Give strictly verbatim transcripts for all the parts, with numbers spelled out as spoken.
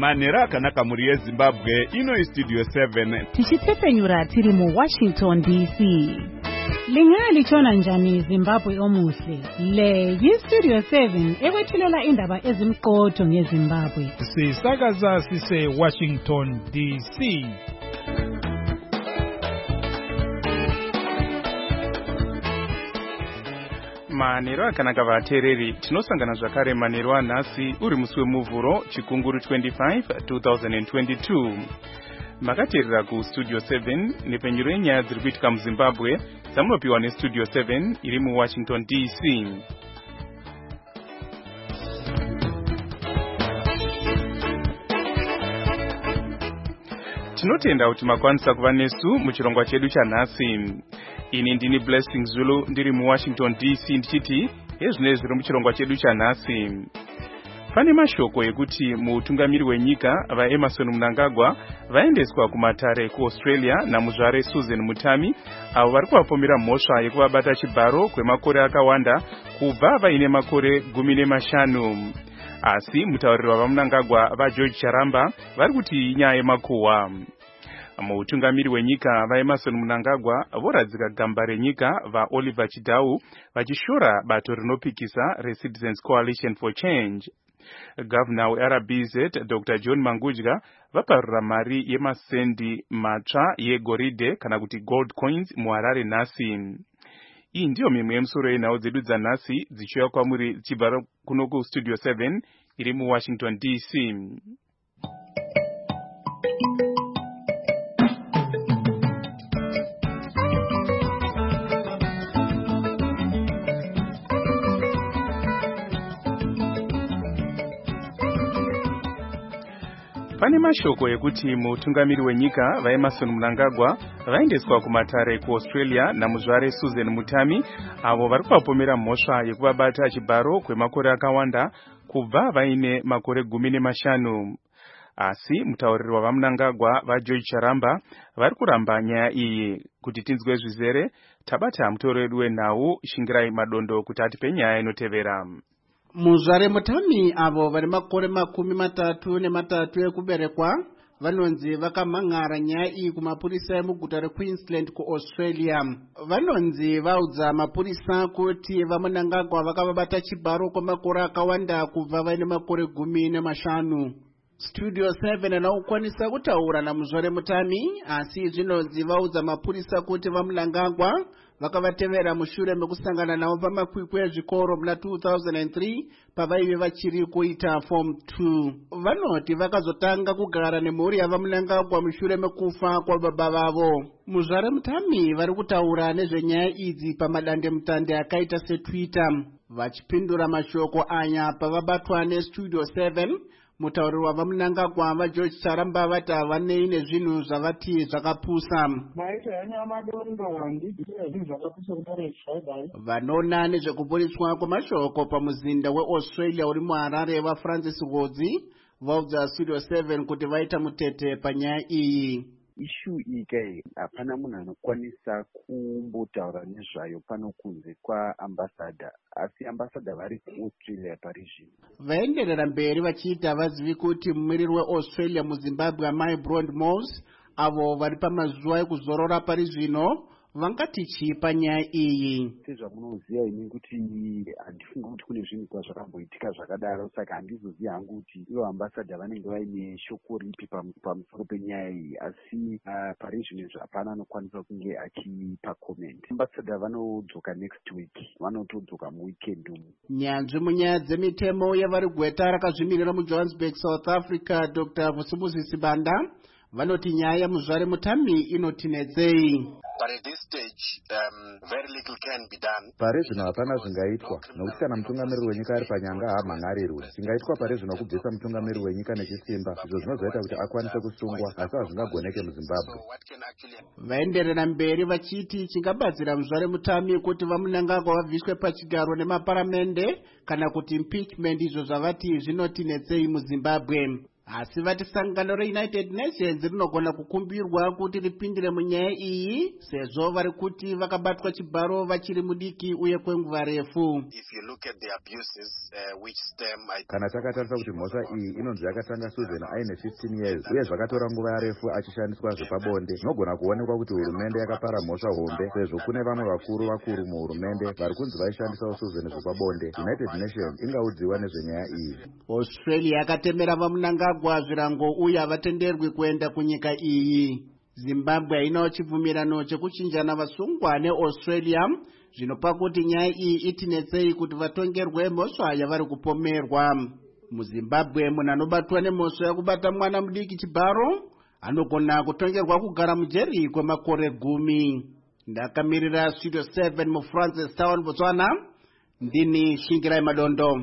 Manera akanaka muri yeZimbabwe ino istudio seven. Tichitepenyura tiri mu Washington D C. Lingali chona njani Zimbabwe omuhle. Le yistudio seven ekwethulela indaba ezimqotho ngeZimbabwe. Sisakaza sise Washington D C. Manero akanaka vatereri tinosangana zvakare manero anhasi uri musi wemuvhuro chikunguru twenty-five twenty twenty-two. Makateerera kustudio seven nepenyuro yenyaya dziri kuitika muZimbabwe dzamunopiwa nestudio seven iri muWashington D C. Tinotenda kuti makwanisa kuva nesu muchirongwa chedu chanhasi. Ini ndini Blessing Zulu ndiri muWashington D C ndichiti ezvinezvi zviri muchirongwa chedu chanhasi. Pane mashoko ekuti mutungamiri wenyika vaEmerson Mnangagwa vaendeswa kumatare kuAustralia namuzvare Susan Mutami avo vari kuvapomera mhosva yekuvabata chibharo kwemakore akawanda kubva vaine makore gumi nemashanu. Asi mutauriri wavaMnangagwa vaGeorge Charamba vari kuti inyaya yemakuhwa. Mutungamiri wenyika vaEmerson Mnangagwa voradzika gamba renyika vaOliver Chidau vachishora bato rinopikisa reCitizens Coalition for Change. Governor weR B Z Doctor John Mangudya vaparura mari yemasendi matsva yegoridhe kana kuti gold coins muHarare nhasi. Iyi ndiyo mimwe yemusoro yenhau dzedu dzanhasi dzichiuya kwamuri dzichibva kuno kustudio seven iri muWashington D C. Pane mashoko ekuti mutungamiri wenyika vaEmerson Mnangagwa vaendeswa kumatare kuAustralia namuzvare Susan Mutami avo vari kuvapomera mhosva yekuvabata chibharo kwemakore akawanda kubva vaine makore gumi nemashanu. Asi mutauriri wavaMnangagwa vaGeorge Charamba vari kuramba nyaya iyi. Kuti tinzwe zvizere tabata mutoro wedu wenhau Shingirai Madondo kuti atipe nyaya inotevera. Muzvare Mutami avo vari makore makumi matatu nematatu ekuberekwa vanonzi vakamhan'ara nyaya iyi kumapurisa emuguta reQueensland kuAustralia. Vanonzi vaudza mapurisa kuti vaMnangagwa vakavabata chibharo kwemakore akawanda kubva vaine makore gumi nemashanu. Studio seven anokwanisa kutaura namuzvare Mutami, asi zvinonzi vaudza mapurisa kuti vaMnangagwa vakavatevera mushure mekusangana navo pamakwikwi ezvikoro muna two thousand three pavaive vachiri kuita form two. Vanoti vakazotanga kugara nemhuri yavaMnangagwa mushure mekufa kwababa vavo. Muzvare Mutami vari kutaura nezvenyaya idzi pamadandemutande akaita seTwitter. Vachipindura mashoko aya pavabatwa nestudio seven, mutauriri wavaMnangagwa vaGeorge Charamba vati havanei nezvinhu zvavati zvakapusa. Vanona nezvekuburiswa kwamashoko pamuzinda weAustralia uri muHarare vaFrancis Godzi vaudza studio seven kuti vaita mutete panyaya iyi. Ishu ikai hapana munhu anokwanisa kumbotaura nezvayo pano kunze kwaambassador, asi ambassador vari kuAustralia pari zvino. Vaenderera mberi vachiita havazivi kuti mumiriri weAustralia muZimbabwe Mai Brond Mose avo vari pamazuva ekuzorora pari zvino vangati chii panyaya iyi. Sezvamunoziva ini kuti handifungi kuti kune zvinhu zvazvakamboitika zvakadaro, saka handizozivi hangu kuti ivo ambassador vanenge vaine shoko ripi pamusoro penyaya iyi, asi uh, pari zvino hapana anokwanisa kunge achipa comment. Ambassador vanodzoka next week, vanotodzoka muweekend umu. Nyanzvi munyaya dzemitemo yavari gweta rakazvimirira muJohannesburg South Africa Doctor Vusimuzi Sibanda vanoti nyaya yamuzvare Mutami inotinetsei. But at this stage, um, very little can be done. Pari zvino hapana zvingaitwa, nokuti kana mutungamiriri wenyika ari panyanga haamhan'arirwe. Zvingaitwa pari zvino kubvisa mutungamiriri wenyika nechisimba, izvo zvinozoita kuti akwanise kusungwa, asi hazvingagoneke muZimbabwe. Vaenderera mberi vachiti chingabatsira muzvare Mutami kuti vaMnangagwa vabviswe pachigaro nemaparamende kana kuti impeachment, izvo zvavati zvinotinetsei muZimbabwe. asi vati sangano reunited nations rinogona kukumbirwa kuti ripindire munyaya iyi sezvo vari kuti vakabatwa chibharo vachiri mudiki uye kwenguva refu. Kana takatarisa kuti mhosva iyi inonzi yakatanga Susan aine fifteen years uye zvakatora nguva refu achishandiswa zvepabonde, zvinogona kuonekwa kuti hurumende yakapara mhosva hombe sezvo kune vamwe vakuru vakuru muhurumende vari kunzi vaishandisawo Susan zvepabonde. United Nations ingaudziwa nezvenyaya iyi. Australia yakatemera vamunangagwa zvirango uye havatenderwi kuenda kunyika iyi. Zimbabwe hainawo chibvumirano chekuchinjana vasungwa neAustralia, zvinopa kuti nyaya iyi itinetsei kuti vatongerwe mhosva yavari kupomerwa. MuZimbabwe munhu anobatwa nemhosva yekubata mwana mudiki chibharo anogona kutongerwa kugara mujeri kwemakore gumi. Ndakamirira Studio seven muFrancis Town, Botswana, ndini Shingirai Madondo.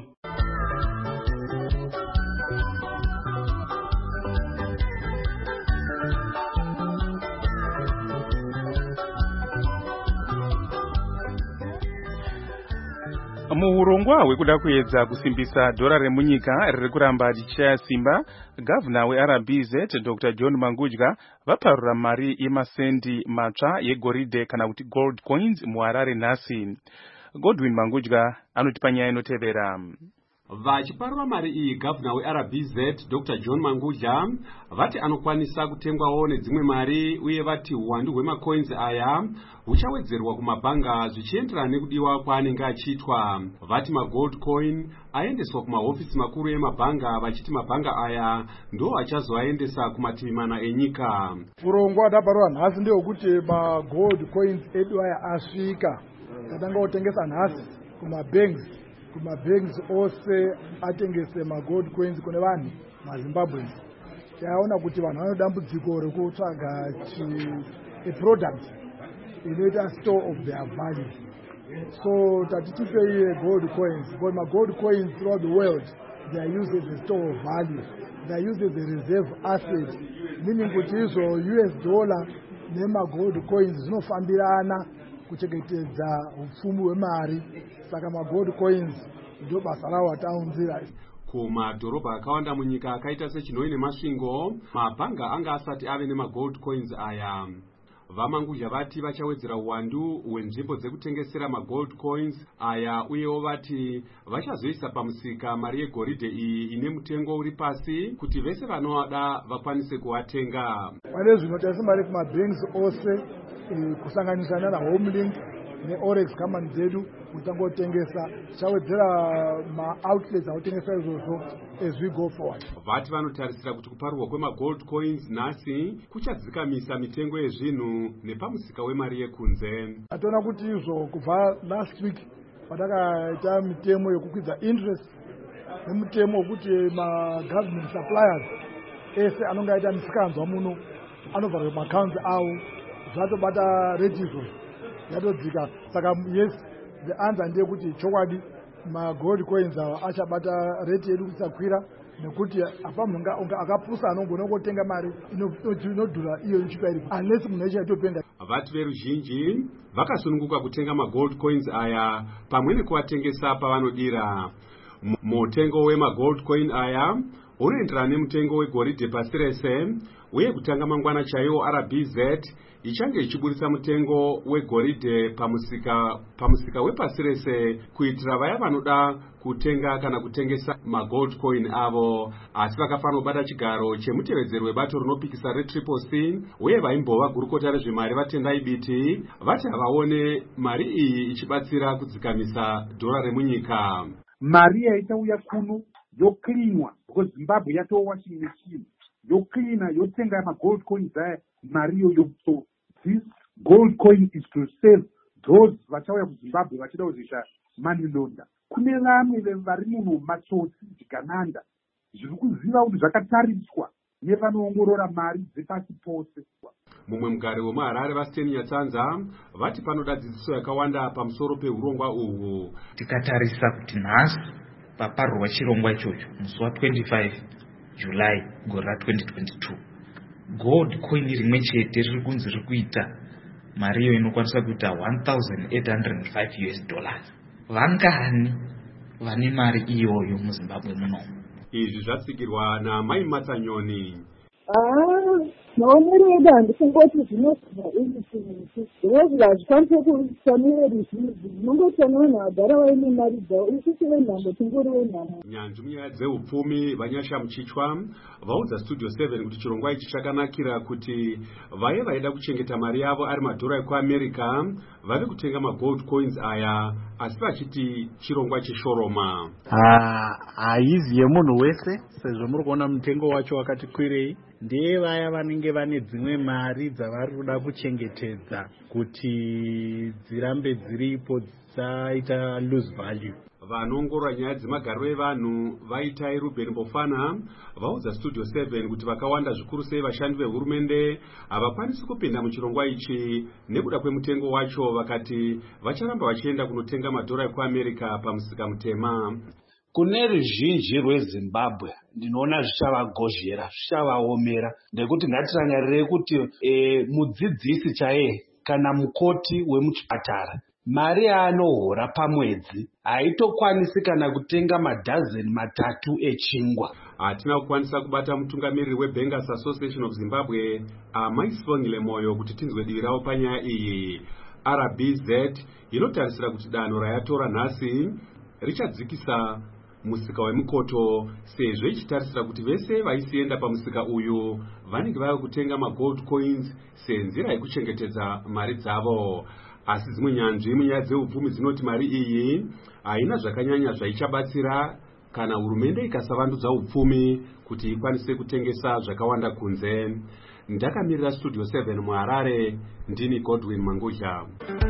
Muhurongwa hwekuda kuedza kusimbisa dhora remunyika riri kuramba richishaya simba, gavana weR B Z Doctor John Mangudya vaparura mari yemasendi matsva yegoridhe kana kuti gold coins muHarare nhasi. Godwin Mangudya anotipa nyaya inotevera. Vachiparura mari iyi, gavana weR B Z Doctor John Mangudya vati anokwanisa kutengwawo nedzimwe mari uye vati uwandu hwemacoins aya huchawedzerwa kumabhanga zvichienderana nekudiwa kwaanenge achiitwa. Vati magold coin aendeswa kumahofisi makuru emabhanga, vachiti mabhanga aya ndo achazoaendesa kumativi mana enyika. Urongwa hwataparura nhasi ndehwekuti magold coins edu aya asvika, tatanga kutengesa nhasi kumabanks kumabanks ose atengese magold coins kune vanhu maZimbabweans. Taona kuti vanhu vanodambudziko rekutsvaga product inoita store of their value. So tatitipei gold coins, because my gold coins throughout the world they are used as a store of value, they are used as a reserve asset, meaning kuti izo U S dollar nema gold coins zinofambirana kuchengetedza upfumi hwemari. Saka magold coins ndo basa rawo ataunzira. Kumadhorobha akawanda munyika akaita seChinoi neMasvingo, mabhanga anga asati ave nemagold coins aya. Vamangudya vati vachawedzera uwandu hwenzvimbo dzekutengesera magold coins aya uyewo vati vachazoisa pamusika mari yegoridhe iyi ine mutengo uri pasi kuti vese vanovada vakwanise kuwatenga. Pane zvinotengesa mari kumabanks ose kusanganisira naHomelink neOrex company dzedu kutangotengesa chawedzera ma-outlets autengesa izvozvo as we go forward. Vati vanotarisira kuti kuparurwa kwemagold coins nhasi kuchadzikamisa mitengo yezvinhu nepamusika wemari yekunze. Tatoona kuti izvo kubva last week patakaita mitemo yekukwidza interest nemutemo wekuti ma-government suppliers ese anonga aita misikanzwa muno anovharwa maaccounts avo zvatobata rate izvo yatodzika. Saka yes, the answer ndeyekuti chokwadi magold coins ava achabata rate yedu kusakwira, nekuti apamunhu akapusa anogona kutenga mari inodhura iyo ichipairi unless munhu acho atopenda. Vati veruzhinji vakasununguka kutenga magold coins aya pamwe nekuatengesa pavanodira. Mutengo wemagold coin aya unoenderana nemutengo wegoridhe pasi rese, uye kutanga mangwana chaiwo R B Z ichange ichiburitsa mutengo wegoridhe pamusika pamusika wepasi rese kuitira vaya vanoda kutenga kana kutengesa magold coin avo, asi vakafanira kubata chigaro chemutevedzeri webato rinopikisa reTriple C uye vaimbova gurukota rezvemari vatendai biti vati havaone mari iyi ichibatsira kudzikamisa dhora remunyika. Mari yaitauya kuno yoklinwa because Zimbabwe yatova washing machine, yoklina yotenga magold coins aya mari yoyo. So this gold coin is to save those vachauya kuZimbabwe vachida kuzisha money launder. Kune vamwe vari muno matsotsi Jigananda zviri kuziva kuti zvakatariswa nevanoongorora mari dzepasi pose. Mumwe mugari wemuHarare vaSteni Nyatsanza vati panoda dzidziso yakawanda pamusoro peurongwa uhwu. Tikatarisa kuti nhasi paparurwa chirongwa ichocho musi wa25 July gore ra2022, gold coin rimwe chete riri kunzi riri kuita mari iyo inokwanisa kuita one thousand eight hundred five U S dollars. Vangani vane mari iyoyo muZimbabwe muno? izvi zvatsigirwa namai Matsanyoni. Ah, maonero edu handikungoti zvinozva anything zvinozva hazvikwanise kusamira ruzhinji zvinongoti vanhu vagara vaine mari dzavo isusu venhamo tingori venhamo. Nyanzvi munyaya dzeupfumi Vanyasha Muchichwa vaudza Studio seven kuti chirongwa ichi chakanakira kuti vaye vaida kuchengeta mari yavo ari madhora ekuAmerica vave kutenga magold coins aya, asi vachiti chirongwa chishoroma. haizi yemunhu wese sezvo muri kuona mutengo wacho wakati kwirei. Ndiye vaya vanenge vane dzimwe mari dzavari kuda kuchengetedza kuti dzirambe dziripo dzisaita lose value. Vanoongorora nyaya dzemagariro evanhu vaitai Ruben Mbofana vaudza Studio seven kuti vakawanda zvikuru sei vashandi vehurumende havakwanisi kupinda muchirongwa ichi nekuda kwemutengo wacho, vakati vacharamba vachienda kunotenga madhora ekuAmerica pamusika mutema. Kune ruzhinji rweZimbabwe ndinoona zvichavagozhera zvichavaomera, ndekuti ngatirangarirei kuti e, mudzidzisi chaiye kana mukoti wemuchipatara mari yaanohora pamwedzi haitokwanisi kana kutenga madhazeni matatu echingwa. Hatina kukwanisa kubata mutungamiriri weBankers Association of Zimbabwe amaisipongile moyo kuti tinzwe divi ravo panyaya iyi. R B Z inotarisira kuti danho rayatora nhasi richadzikisa musika wemukoto sezvo ichitarisira kuti vese vaisienda pamusika uyu vanenge vava kutenga magold coins senzira yekuchengetedza mari dzavo. Asi dzimwe nyanzvi munyaya dzeupfumi dzinoti mari iyi haina zvakanyanya zvaichabatsira kana hurumende ikasavandudza upfumi kuti ikwanise kutengesa zvakawanda kunze. Ndakamirira Studio seven muHarare, ndini Godwin Mangudya.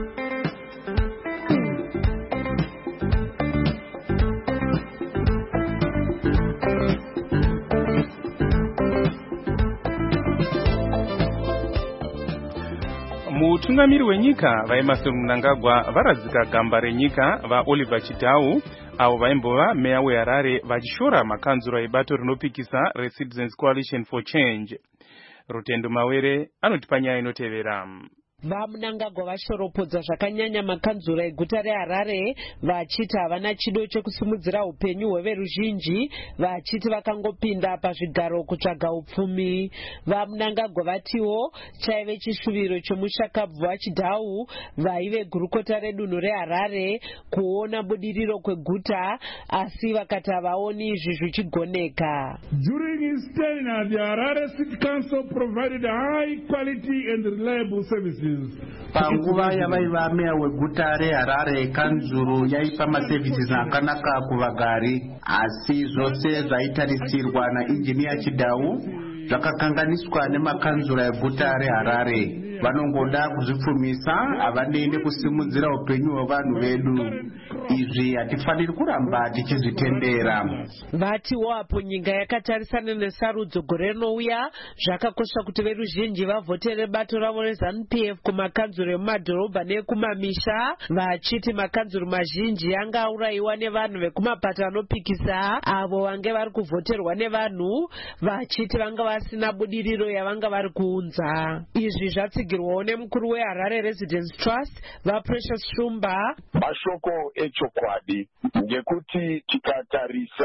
Mutungamiri wenyika vaEmmerson Mnangagwa varadzika gamba renyika vaOliver Chitau avo vaimbova meya weHarare vachishora makanzuro ebato rinopikisa reCitizens Coalition for Change. Rutendo Mawere anotipa nyaya inotevera. VaMnangagwa vashoropodza zvakanyanya makanzura eguta reHarare vachiti havana chido chekusimudzira upenyu hweveruzhinji, vachiti vakangopinda pazvigaro kutsvaga upfumi. VaMnangagwa vatiwo chaive chishuviro chomushakabvu waChidhau vaive gurukota redunhu reHarare kuona budiriro kweguta, asi vakati havaoni izvi zvichigoneka. During his tenure, the Harare City Council provided high quality and reliable services. Panguva yavaiva meya weguta reHarare, kanzuru yaipa maservices akanaka kuvagari, asi zvose zvaitarisirwa nainjiniya Chidhau zvakakanganiswa nemakanzura eguta reHarare. Vanongoda kuzvipfumisa, havanei kusimudzira upenyu hwevanhu vedu. Izvi hatifaniri kuramba tichizvitendera. Vatiwo apo nyika yakatarisana nesarudzo gore rinouya, zvakakosha kuti veruzhinji vavhotere bato ravo reZANU P F kumakanzuro emumadhorobha neekumamisha, vachiti makanzuro mazhinji anga aurayiwa nevanhu vekumapata anopikisa avo vange vari kuvhoterwa nevanhu, vachiti vanga vasina budiriro yavanga vari kuunza. Izvi zvatsigirwawo nemukuru weHarare Residence Trust vaPrecious Shumba. Mashoko echokwadi ngekuti tikatarisa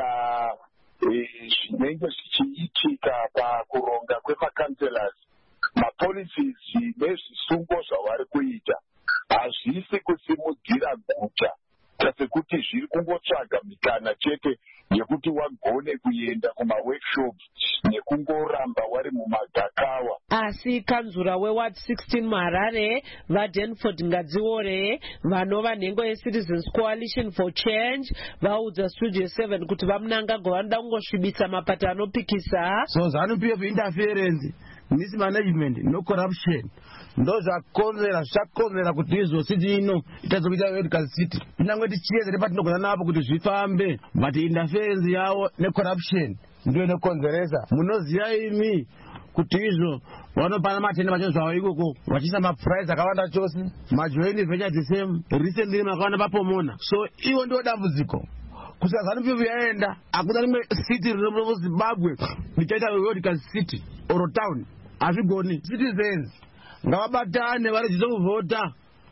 zvinenge zvichiitika pakuronga kwemakanselas, mapolicies nezvisungo zvavari kuita hazvisi kusimudzira guta, sekuti zviri kungotsvaga mikana chete yekuti wagone kuenda kumaworkshops nekungoramba wari mumagakawa. Asi kanzura weward sixteen muHarare vaDenford Ngadziore vanova nhengo yeCitizens Coalition for Change vaudza Studio seven kuti vaMnangagwa vanoda kungosvibisa mapato anopikisa. So ZANU P F interference, mismanagement no corruption ndo zvakonzera zvakonzera kuti izositi ino itazokuita Medical City. Nyangwe tichiedza nepatinogona napo kuti zvifambe, but interference yavo necorruption ndio inokonzeresa. Munoziva imi kuti izvo vanopana matenda macho zvavo ikoko vachisa maprize akawanda chose, majoini venture the same, recently makawanda papomona. So ivo ndio dambudziko. Kusika ZANU P F yaenda hakuna rimwe city riri muZimbabwe richaita Medical City or town. Hazvigoni. Citizens ngavabatane varedzize kuvhota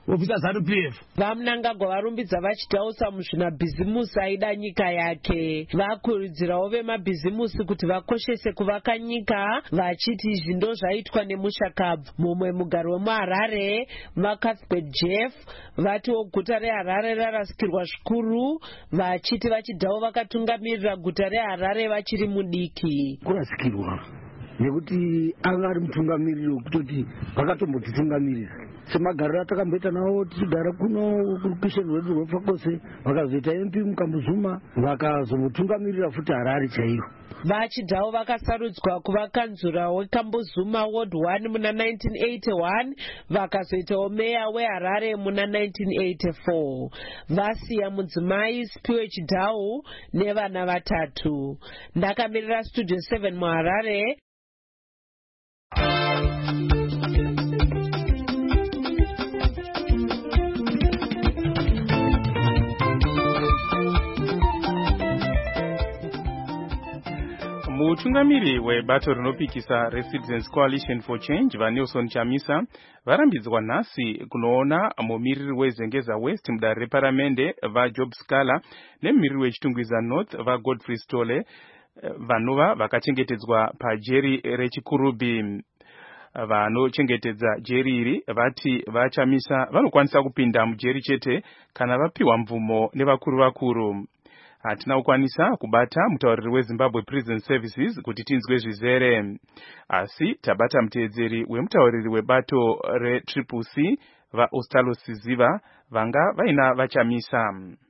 obvisa zanu P F. Vamnangagwa varumbidza vachitausa muzvinabhizimusi aida nyika yake. Vakurudzirawo vemabhizimusi kuti vakoshese kuvaka nyika, vachiti izvi ndo zvaitwa nemushakabvu. Mumwe mugari wemuHarare, vaCuthbert Jeff, vatiwo guta reHarare rarasikirwa zvikuru, vachiti vachidhawo vakatungamirira guta reHarare vachiri mudiki. Kurasikirwa nekuti anga ari mutungamiriri wekutoti vakatombotitungamirira semagariro atakamboita nawo tichigara kuno kurukisheni rwedu rwefakose, vakazoita M P Mukambuzuma, vakazomutungamirira futi Harare chaiyo. Vachidhawo vakasarudzwa kuva kanzura weKambuzuma Ward one muna nineteen eighty-one, vakazoitawo meya weHarare muna nineteen eighty-four. Vasiya mudzimai Sipiwe Chidhau nevana vatatu. Ndakamirira Studio seven muHarare. Mutungamiri webato rinopikisa Residents Coalition for Change vaNelson Chamisa varambidzwa nhasi kunoona mumiriri weZengeza West mudare reparamende vaJob Scala nemumiriri wechitungwiza North vaGodfrey Stole vanova vakachengetedzwa pajeri rechiKurubi. Vanochengetedza jeri iri vati vaChamisa vanokwanisa kupinda mujeri chete kana vapiwa mvumo nevakuru vakuru. Hatina kukwanisa kubata mutauriri weZimbabwe Prison Services kuti tinzwe zvizere, asi tabata muteedzeri wemutauriri webato reTriple C vaOstalo Siziva vanga vaina vaChamisa.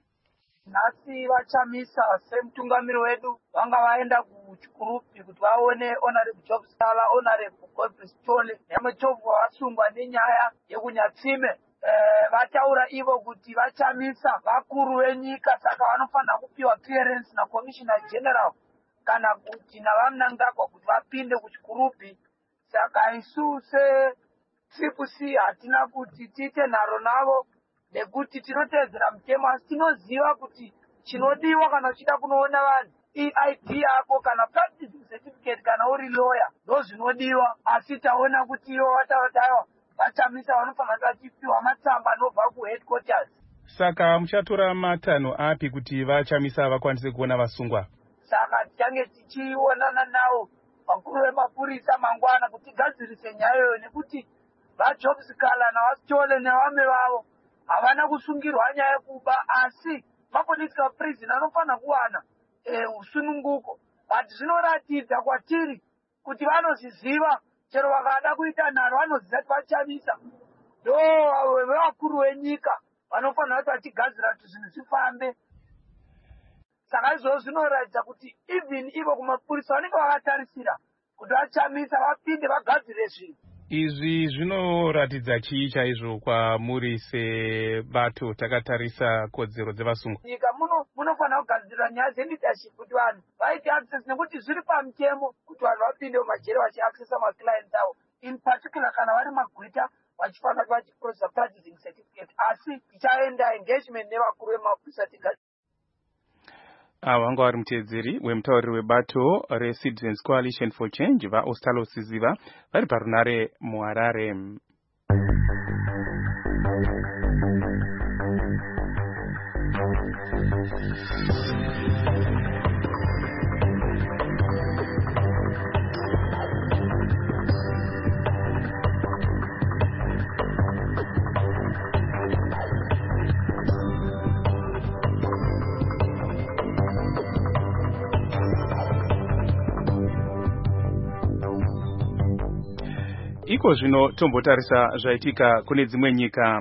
Nhasi vaChamisa semutungamiri wedu vanga vaenda kuChikurupi kuti vaone Honorable Job Scala, Honorable Godfrey Stole nemuchovha wasungwa nenyaya yekunyatsime. Eh, vataura ivo kuti vaChamisa vakuru venyika, saka vanofanira kupiwa clearance na Commissioner General kana kuti navamnangagwa kuti vapinde kuChikurupi. Saka isu se-Triple C hatina kuti tiite nharo navo nekuti tinotedzera mutemo, asi tinoziva kuti chinodiwa kana uchida kunoona vanhu I D yako kana practicing certificate kana uri lawyer ndo zvinodiwa, asi taona kuti ivo vatavatawa vaChamisa vanofanira vachipiwa matsamba anobva kuheadquarters. Saka muchatora matanho api kuti vaChamisa vakwanise kuona vasungwa? Saka tichange tichionana navo vakuru vemapurisa mangwana kuti tigadzirise nyaya iyoyo, nekuti vaJob Scala navaStole nevamwe vavo havana kusungirwa nyaya yekuba, asi mapolitical prison anofanira kuwana usununguko. But zvinoratidza kwatiri kuti vanozviziva, chero vakada kuita nharo vanoziva kuti vaChamisa ndo vevakuru venyika vanofanira kuti vachigadzira kuti zvinhu zvifambe. Saka izvozvo zvinoratidza kuti even ivo kumapurisa vanenge vakatarisira kuti vaChamisa vapinde vagadzire zvinhu. Izvi zvinoratidza chii chaizvo kwamuri sebato takatarisa kodzero dzevasungwa? Nyika muno munofanira kugadzira nyaya dzeleadership kuti vanhu vaite access, nekuti zviri pamutemo kuti vanhu vapinde mumajeri vachiaccessa maclients avo, in particular kana vari magwita vachifanira kuti vachiprocessa practicing certificate. Asi tichaenda engagement nevakuru vemapurisa tigadzira. Ava vanga vari muteedzeri wemutauriri webato reCitizens Coalition for Change vaOstalo Siziva vari parunare muHarare. Iko zvino tombotarisa zvaitika kune dzimwe nyika.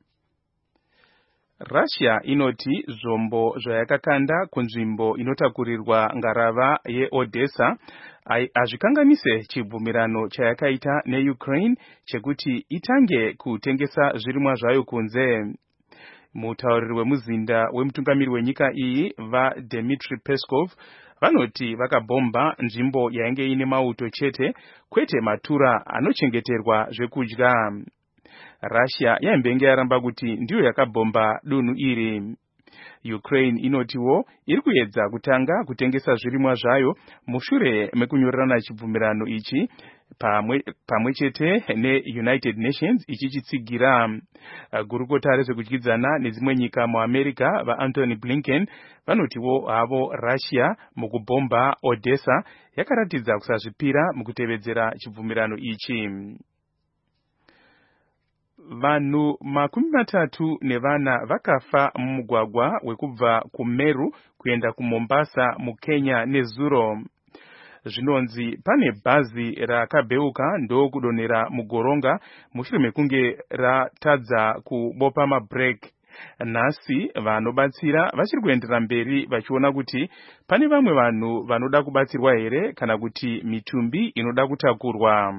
Russia inoti zvombo zvayakakanda kunzvimbo inotakurirwa ngarava yeOdessa hazvikanganise chibvumirano chayakaita neUkraine chekuti itange kutengesa zvirimwa zvayo kunze. Mutauriri wemuzinda wemutungamiri wenyika iyi vaDmitry Peskov vanoti vakabhomba nzvimbo yainge ine mauto chete, kwete matura anochengeterwa zvekudya. Russia yaimbenge yaramba kuti ndiyo yakabhomba dunhu iri. Ukraine inotiwo iri kuedza kutanga kutengesa zvirimwa zvayo mushure mekunyorerana chibvumirano ichi pamwe pamwe chete neUnited Nations ichichitsigira uh, gurukota rezvekudyidzana nedzimwe nyika muAmerica vaAnthony Blinken vanotiwo havo Russia mukubhomba Odessa yakaratidza kusazvipira mukutevedzera chibvumirano ichi. Vanhu makumi matatu nevana vakafa mumugwagwa wekubva kuMeru kuenda kuMombasa muKenya nezuro. Zvinonzi pane bhazi rakabeuka ndokudonhera mugoronga mushure mekunge ratadza kubopa mabhireki. Nhasi vanobatsira vachiri kuendera mberi vachiona kuti pane vamwe vanhu vanoda kubatsirwa here kana kuti mitumbi inoda kutakurwa.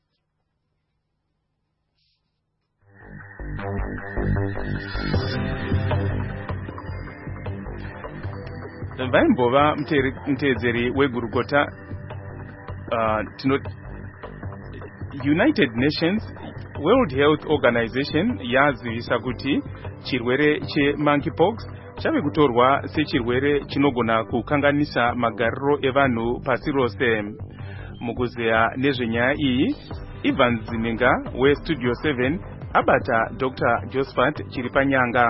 Vaimbova mutedzeri wegurukota uh, tino United Nations World Health Organization yazivisa kuti chirwere chemonkeypox chave kutorwa sechirwere chinogona kukanganisa magariro evanhu pasi rose. Mukuzeya nezvenyaya iyi, Ivan Zininga weStudio seven abata Doctor Josephat Chiripanyanga.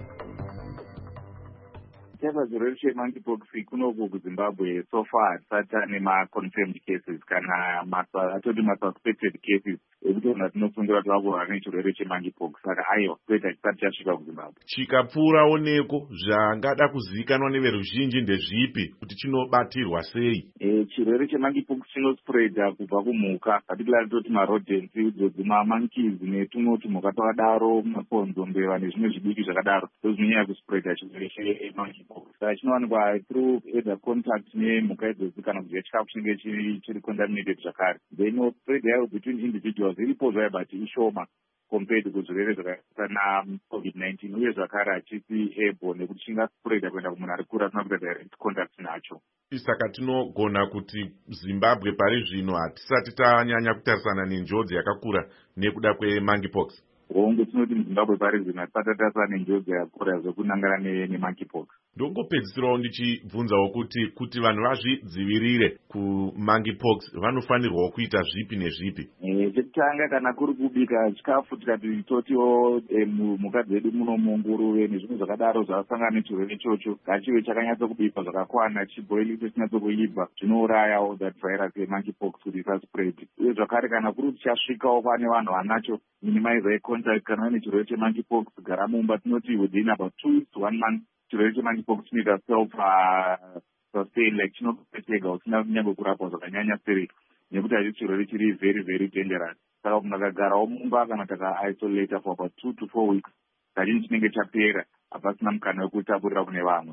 Chapa chirwere chemonkeypox kunoku kuZimbabwe so far hatisati nema-confirmed cases kana atoti ma-suspected cases ekuti vanhu tinofungira kuti vakurwara nechirwere chemonkeypox. Saka aiwa kwete hatisati chasvika kuZimbabwe. Chikapfuura oneko zvangada kuzivikanwa neveruzhinji ndezvipi kuti chinobatirwa sei? E, chirwere chemonkeypox chinospreada kubva kumhuka, particularly toti ma-rodents, idzodzi ma-monkeys netumwe tumhuka twakadaro, makonzo, mbeva nezvimwe zvidiki zvakadaro ndozvinonyanya kuspreada chirwere chemonkeypox. Saka chinowanikwa through either contact nemhuka idzodzi kana kudya chikafu chinenge chiri contaminated zvakare. Then spread yayo between individuals iripo zvayo but ishoma compared kuzvirwere zvakaita naCovid nineteen, uye zvakare hachisi airborne nekuti chingaspreada kuenda kumunhu ari kure asina kuita direct contact nacho. Saka tinogona kuti Zimbabwe pari zvino hatisati tanyanya kutarisana nenjodzi yakakura nekuda kwemonkeypox. Hongu tinoti muZimbabwe pari zvino hatisati tatarisana nenjodzi yakakura zvekunangana nemonkeypox. Ndongopedzisirawo ndichibvunzawo kuti kuti vanhu vazvidzivirire kumonkeypox vanofanirwawo kuita zvipi nezvipi? Eh, chekutanga kana kuri kubika chikafu tikati totiwo e, mhuka dzedu muno munguruve nezvimwe zvakadaro zvasangana nechirwere ichocho ngachive chakanyatsa kubikwa zvakakwana, chiboiliswe chinatsa kuibva, zvinourayawo that virus yemonkeypox kuti isaspread. Uye zvakare kana kuri tichasvikawo pane vanhu vanacho, minimize contact kana vane chirwere chemonkeypox, gara mumba. Tinoti within about two weeks to one month chirwere chemonkeypox chinoita self uh, sustain, like chinopetega usina kunyange kurapwa zvakanyanya seriously nekuti hachi chirwere chiri very very dangerous. Saka munhu akagarawo mumba kana taka-isolate for about two to four weeks kazhinji chinenge chapera, hapasina mukana wekutapurira kune vamwe.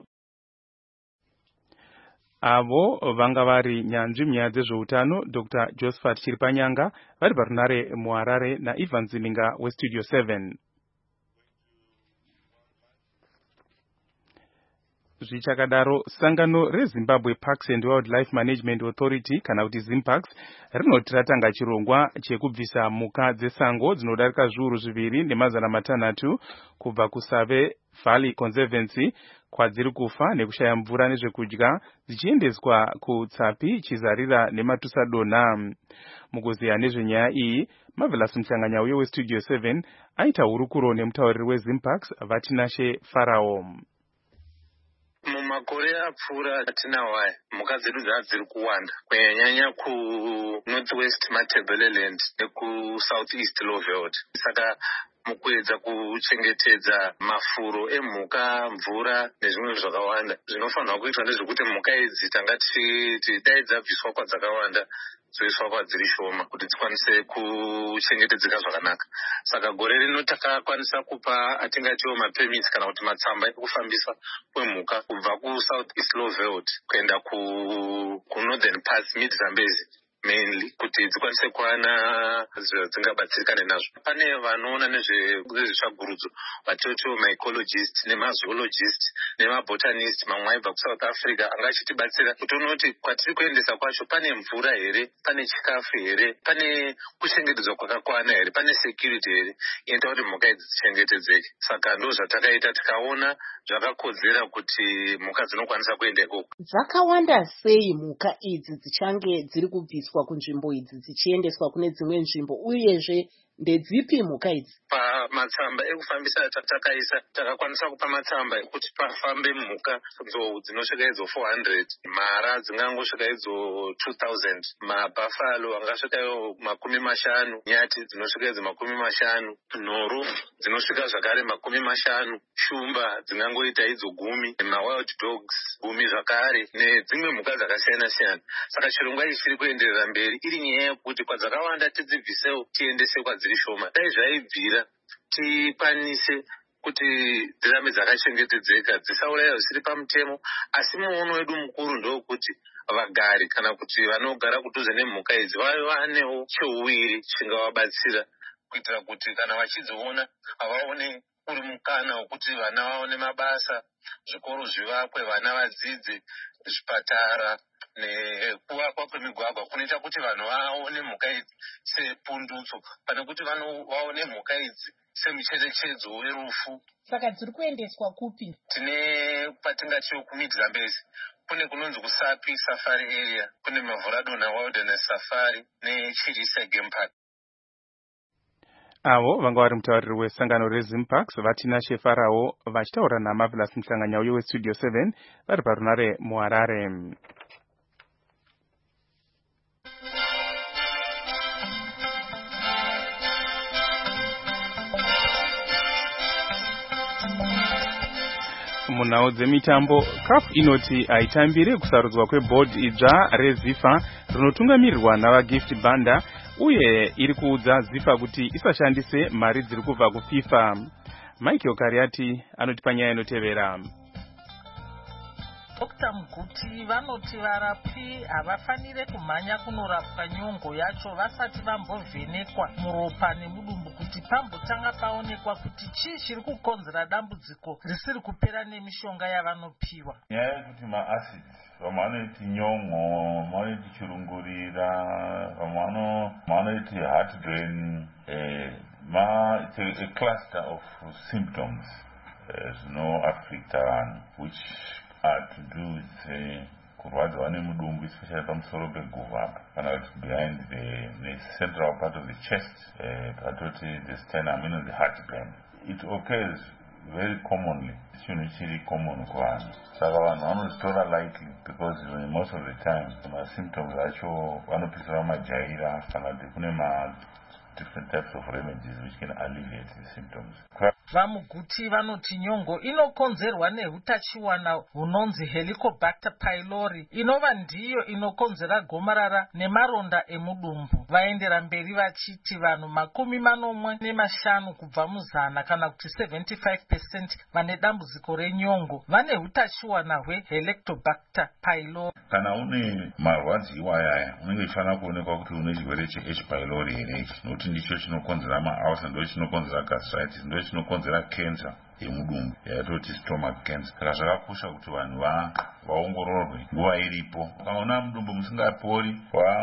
Avo vanga vari nyanzvi munyaya dzezveutano Doctor Josephat Chiripanyanga vari parunare muHarare naIvan Zininga weStudio seven. Zvichakadaro, sangano reZimbabwe Parks and Wildlife Management Authority kana kuti ZimParks rinoti ratanga chirongwa chekubvisa mhuka dzesango dzinodarika zviuru zviviri nemazana matanhatu kubva kuSave Valley Conservancy kwadziri kufa nekushaya mvura nezvekudya dzichiendeswa kuTsapi, Chizarira neMatusadonha. Mukuzeya nezvenyaya iyi, Marvelous Mhlanganya uye weStudio seven aita hurukuro nemutauriri weZimParks Vatinashe Farao. Mumakore apfuura atinawo aya, mhuka dzedu dziri kuwanda kunyanya kuNorthwest Matabeleland nekuSoutheast Lowveld. Saka mukuedza kuchengetedza mafuro emhuka, mvura nezvimwe zvakawanda zvinofanirwa kuitwa ndezvekuti mhuka idzi tanga dai dzabviswa kwadzakawanda dzoiswa kwadziri shoma kuti dzikwanise kuchengetedzeka zvakanaka. Saka gore rino takakwanisa kupa atingatiwo mapemits kana kuti matsamba ekufambisa kwemhuka kubva kuSouth East Lowveld kuenda kuNorthern Parts Mid Zambezi mainly kuti dzikwanise kuwana dzingabatsirikane nazvo. Pane vanoona nezvetsvagurudzo vatotiwo maecologist nemazoologist nemabotanist, mamwe aibva kuSouth Africa anga achitibatsira kutoona kuti kwatiri kuendesa kwacho pane mvura here, pane chikafu here, pane kuchengetedzwa kwakakwana here, pane security here inoita kuti mhuka idzi dzichengetedzeke. Saka ndo zvatakaita tikaona zvakakodzera kuti mhuka dzinokwanisa kuenda ikoko. Dzakawanda sei mhuka idzi dzichange dziri kubviswa kubviswa kunzvimbo idzi dzichiendeswa kune dzimwe nzvimbo, uyezve ndedzipi mhuka idzi? Pamatsamba ekufambisa takaisa takakwanisa kupa matsamba ekuti pafambe mhuka nzou dzinosvika idzo four hundred, mhara dzingangosvika idzo two thousand, mabhafalo angasvika makumi mashanu, nyati dzinosvika idzo makumi mashanu, nhoro dzinosvika zvakare makumi mashanu, shumba dzingangoita idzo gumi, mawild dogs gumi zvakare, nedzimwe mhuka dzakasiyana siyana. Saka chirongwa ichi chiri kuenderera mberi, iri nyaya yekuti kwadzakawanda tidzibvisewo tiendese kwadziri shoma. Dai zvaibvira tikwanise kuti dzirambe dzakachengetedzeka, dzisauraya zvisiri pamutemo. Asi muono wedu mukuru ndokuti vagari kana kuti vanogara kudhuze nemhuka idzi vave vanewo cheuwiri chingavabatsira, kuitira kuti kana vachidziona vaone uri mukana wekuti vana vaone mabasa, zvikoro zvivakwe, vana vadzidze, zvipatara nekuvakwa kwemigwagwa kunoita kuti vanhu vaone mhuka idzi sepundutso pane kuti vaone mhuka idzi semucherechedzo werufu. Saka dziri kuendeswa kupi? Tine patingatiwo kuMidzambezi, kune kunonzi kuSapi Safari Area, kune Mavhuradona Wilderness Safari neChirisa Game Park. Avo vanga vari mutauriri wesangano reZimparks vatina Shefarao vachitaura naMarvelous Mhlanganyauye weStudio seven vari parunare muHarare. Munhau dzemitambo, C A F inoti haitambire kusarudzwa kwebhodhi idzva reZIFA rinotungamirirwa navaGift Banda, uye iri kuudza ZIFA kuti isashandise mari dziri kubva kuFIFA. Michael Kariati anoti panyaya inotevera. Doctor Muguti vanoti varapi havafanire kumhanya kunorapwa nyongo yacho vasati vambovhenekwa muropa nemudumbu kuti pambotanga paonekwa kuti chii chiri kukonzera dambudziko risiri kupera nemishonga yavanopiwa. Nyaya yekuti maacids vamwe vanoiti nyongo, vamwe vanoiti chirungurira, vamwe vanoiti heartburn, eh, ma it's a, a cluster of symptoms zvinoaffecta vanhu which are to do with uh, kurwadziwa nemudumbu, especially pamusoro peguvha apa kana kuti behind the, the central part of the chest, patoti uh, the sternum, inonzi heartburn. It occurs very commonly, chinhu chiri common kuvanhu, saka vanhu vanozvitora lightly because most of the time masymptoms acho vanopisira majaira kana kuti kune ma different types of remedies which can alleviate the symptoms. Vamuguti vanoti nyongo inokonzerwa nehutachiwana hunonzi Helicobacter pylori, inova ndiyo inokonzera gomarara nemaronda emudumbu. Vaendera mberi vachiti vanhu makumi manomwe nemashanu kubva muzana kana kuti seventy-five percent vane dambudziko renyongo vane hutachiwana hweHelicobacter pylori. Kana une marwadziwa ayaya unenge uchifanira kuonekwa kuti une chirwere cheH pylori here ichi, nokuti ndicho chinokonzera maulcer, ndo chinokonzera gastritis, ndo chinokonzera cancer yemudumbu yatoti stomach cancer. Saka zvakakosha kuti vanhu vaongororwe nguva iripo. Ukaona mudumbu musingapori,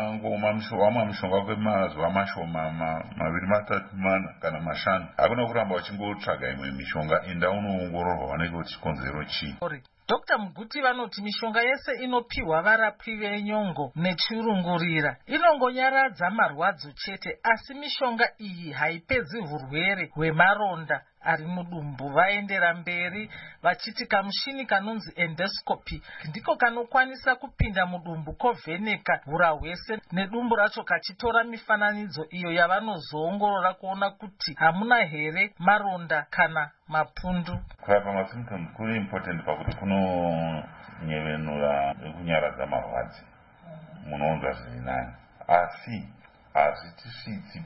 wamwa mishonga kwemazuva mashoma maviri matatu mana kana mashanu, hakuna kuramba uchingotsvaga imwe mishonga, enda unoongororwa vanenge kuti chikonzero chii. Doctor Muguti vanoti mishonga yese inopiwa varapwi venyongo nechirungurira inongonyaradza marwadzo chete, asi mishonga iyi haipedzi urwere hwemaronda ari mudumbu. Vaendera mberi vachiti kamushini kanonzi endoscopy ndiko kanokwanisa kupinda mudumbu kovheneka hura hwese nedumbu racho kachitora mifananidzo iyo yavanozoongorora kuona kuti hamuna here maronda kana mapundu. Kurapa masymptoms kuri important pakuti kunonyevenura nekunyaradza marwadzi, munoonzwa zviri nani, asi hazvitisvitsi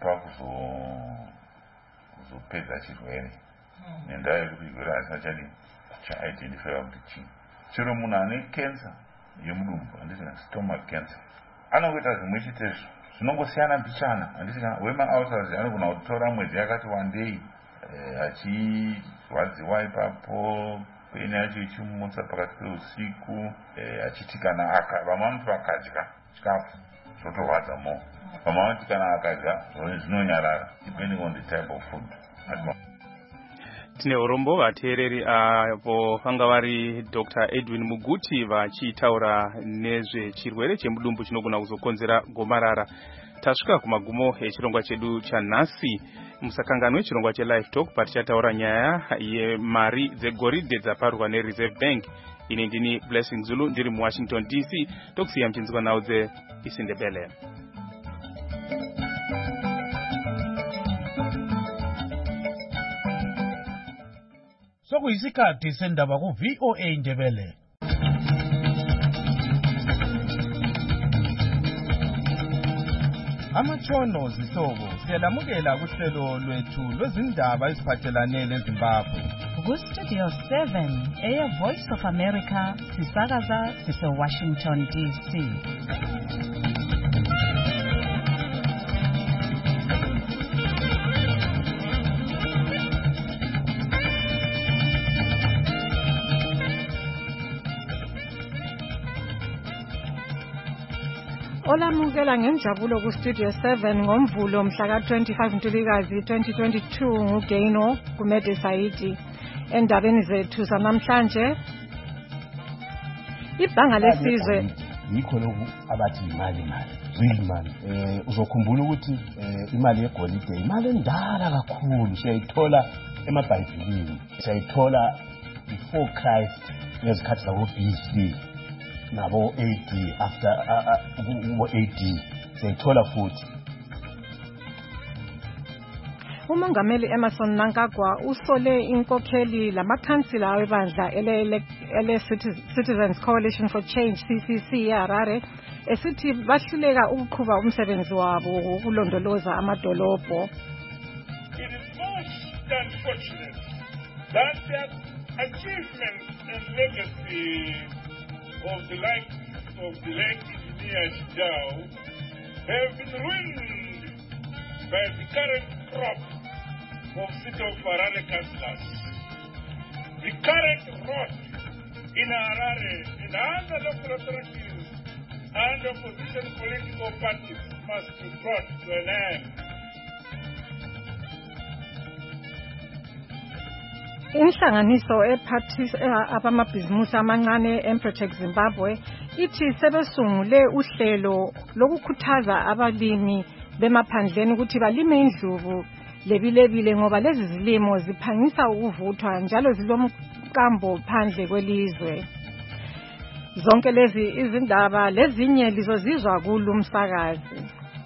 pakuzopedza chirwere nendaa yekuti chirwere hasina chadi chaidentifira kuti chii. Chero munhu ane cancer yemudumbu, handisina stomach cancer, anongoita zvimwe chetezvo, zvinongosiyana mbichana, handisina wemaulcers anogona kutora mwedzi yakati wandei achirwadziwa ipapo, peni yacho ichimutsa pakati peusiku, achiti kana vamwe vanoti vakadya chikafu zvotorwadza mo, vamwe vanoti kana akadya zvinonyarara, depending on the type of food. tine urombo vateereri avo vanga vari Dr Edwin Muguti vachitaura nezvechirwere chemudumbu chinogona kuzokonzera gomarara. Tasvika kumagumo echirongwa chedu chanhasi. Musakanganwe chirongwa cheLive Talk patichataura nyaya yemari dzegoridhe dzaparwa neReserve Bank. Ini ndini Blessing Zulu ndiri muWashington D C. Tokusiya mchinzwa nawo dze isindebele. Sokuyisikhathi sendaba ku V O A Ndebele. Amatshono zihlobo siyalamukela kuhlelo lwethu lwezindaba eziphathelane leZimbabwe. Ku-Studio seven Air Voice of America sisakaza sise-Washington D C. Olamukela ngenjabulo ku Studio seven ngomvulo mhla ka twenty-five Ntulikazi twenty twenty-two nguGeno Kumede Saidi. Endabeni zethu zanamhlanje ibhanga lesizwe yikho lokhu abathi imali imali real money. Eh uzokhumbula ukuthi eh, imali yegolide imali endala kakhulu siyayithola emabhayibhelini, siyayithola before Christ ngezikhathi zabo B C nabo A D after uh, uh, A D siyayithola futhi. Umongameli Emerson Mnangagwa usole inkokheli lamakhansila webandla ele ele Citizens Coalition for Change C C C eHarare esithi bahluleka ukuqhuba umsebenzi wabo wokulondoloza amadolobho. It is most unfortunate that the achievements and legacy of the likes of the late engineer Jidao have been ruined by the current crop of City of Harare councillors. The current rot in Harare and other local authorities and opposition political parties must be brought to an end. Inhlanganiso ephathisa abamabhizimusi amancane eMprotect Zimbabwe ithi sebesungule uhlelo lokukhuthaza abalimi bemaphandleni ukuthi balime indlubu lebilebile ngoba lezi zilimo ziphangisa ukuvuthwa njalo zilomkambo phandle kwelizwe. Zonke lezi izindaba lezinye lizozizwa kulumsakazi.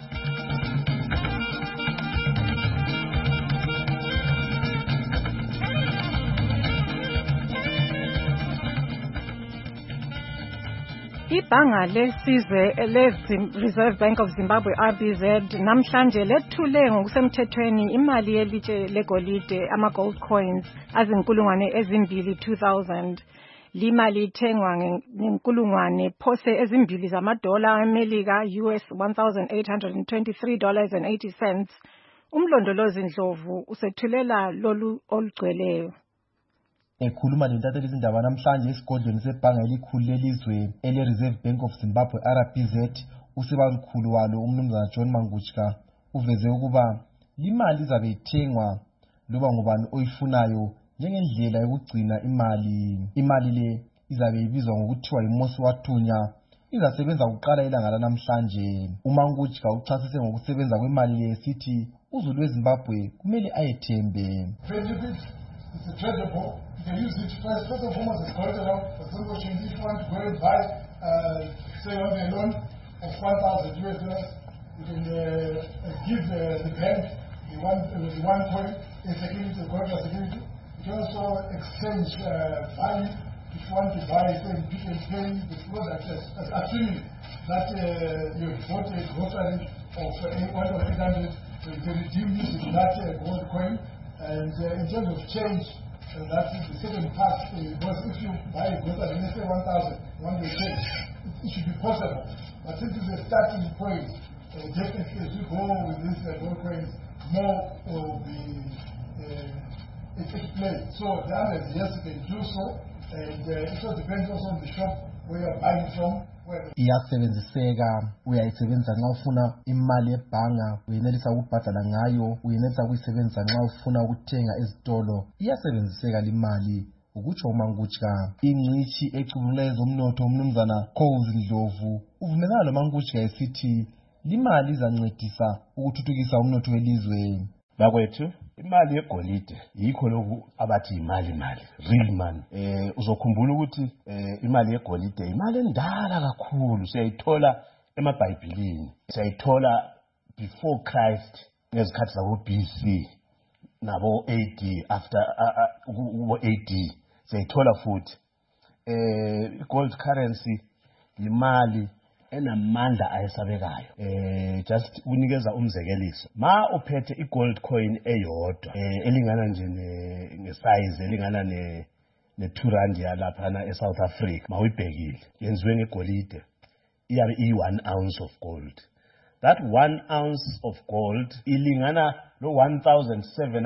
Ibhanga lesizwe le-Reserve Bank of Zimbabwe R B Z namhlanje lethule ngokusemthethweni imali yelitshe legolide ama-gold coins azinkulungwane ezimbili two thousand. Limali ithengwa ngenkulungwane phose ezimbili zamadola amelika U S one thousand eight hundred twenty-three dollars and eighty cents. Umlondolozi Ndlovu usethulela lolu olugcweleyo. Ekhuluma lentatheli izindaba namhlanje esigodlweni sebhanga elikhulu lelizwe ele-Reserve Bank of Zimbabwe R B Z usibalukhulu walo umnumzana John Manguchka uveze ukuba imali izabe ithengwa loba ngubani oyifunayo njengendlela yokugcina imali. Imali le izabe ibizwa ngokuthiwa yimosi wathunya, izasebenza kuqala ilanga lanamhlanje. uManguchka uchasise ngokusebenza kwemali le sithi uzulu weZimbabwe kumele ayethembe. It's a tradable. You can use it first. First and foremost, it's collateral. For example, if you want to go and buy, uh, say, on a loan of one thousand U S dollars, you can uh, give the, the bank the one, uh, the one coin in security, the collateral security. You can also exchange uh, value if you want to buy, say, you can pay the product as, as assuming that uh, you bought a grocery of uh, one thousand eight hundred, so you can redeem using that uh, gold coin. And uh, in terms of change, uh, that is the second part, uh, because if you buy a grocery, let's say one thousand, one will change, it, it should be possible. But since it's a starting point, uh, definitely as we go with these uh, gold coins, more will be uh, it will play. So the answer is yes, you can do so, and uh, it all depends also on the shop where you're buying from. iyasebenziseka, uyayisebenzisa nxa ufuna imali ebhanga, uyenelisa ukubhadala ngayo, uyenelisa ukuyisebenzisa nxa ufuna ukuthenga ezitolo. Iyasebenziseka limali, ukutsho uMangutshka. Ingcitshi ecubungula ezomnotho umnumzana Khozi Ndlovu uvumelana loMangutshka esithi limali izancedisa ukuthuthukisa umnotho welizwe. Bakwethu, imali yegolide yikho lokhu abathi imali imali real money. Eh uzokhumbula ukuthi eh imali yegolide imali endala kakhulu, siyayithola emabhayibhelini, siyayithola before Christ, ngezikhathi zabo B C nabo A D, after ubo A D siyayithola futhi. Eh gold currency imali enamandla ayesabekayo. Eh just unikeza umzekeliso, ma uphethe igold coin eyodwa eh elingana nje ngesize elingana ne ne two rand yalapha eSouth Africa, mawuyibhekile yenziwe ngegolide, iyabe i one ounce of gold. That one ounce of gold ilingana lo one thousand seven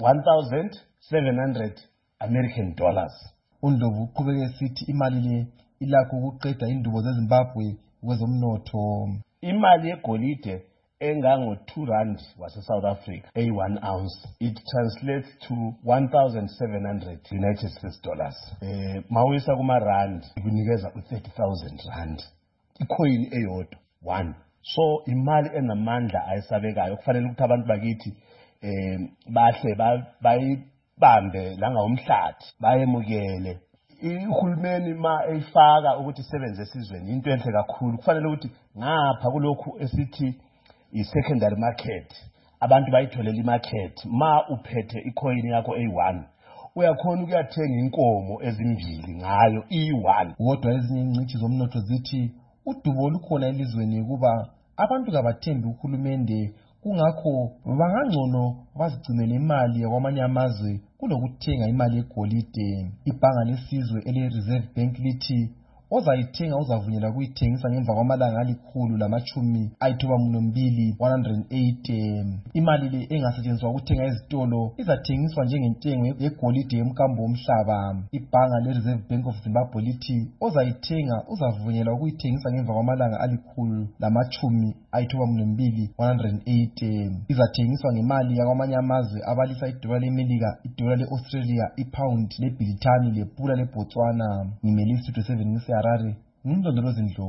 hundred American dollars. uNdlovu uqhubeke esithi imali le ilakho ukuqeda indubo zeZimbabwe kwezomnotho. Imali yegolide engango two rand wase South Africa, a one ounce, it translates to one thousand seven hundred United States dollars. Eh mawisa kuma rand ikunikeza u thirty thousand rand. Icoin eyodwa one. So imali enamandla ayesabekayo kufanele ukuthi abantu bakithi eh bahle bayibambe la ngawumhlathi bayemukele. Uhulumeni ma efaka ukuthi isebenze esizweni into enhle kakhulu, kufanele ukuthi ngapha kulokhu esithi i-secondary market abantu bayitholela imarket. Ma uphethe icoin yakho A one uyakhona ukuyathenga inkomo ezimbili ngayo E one. Kodwa ezinye ingcitshi zomnotho zithi udubo olukhona elizweni kuba abantu kabathembi uhulumende, kungakho bangangcono bazigcinele imali yakwamanye amazwe kulokuthenga imali yegolide. Ibhanga lesizwe ele-Reserve Bank lithi ozayithenga uzavunyelwa kuyithengisa ngemva kwamalanga alikhulu lamatshumi ayithoba mbili one hundred eighty. Imali le engasetshenziswa ukuthenga ezitolo izathengiswa njengentengo yegolide yomkambo womhlaba. Ibhanga le-Reserve Bank of Zimbabwe lithi ozayithenga uzavunyelwa ukuyithengisa ngemva kwamalanga alikhulu lamatshumi ayithoba mbili one hundred eighty. Izathengiswa ngemali yakwamanye amazwe abalisa idola leMelika, idola le-Australia, ipound lebhilithani, lepula leBotswana. Ngimelisi two seven Harare, ngumlondolozi Ndlovu.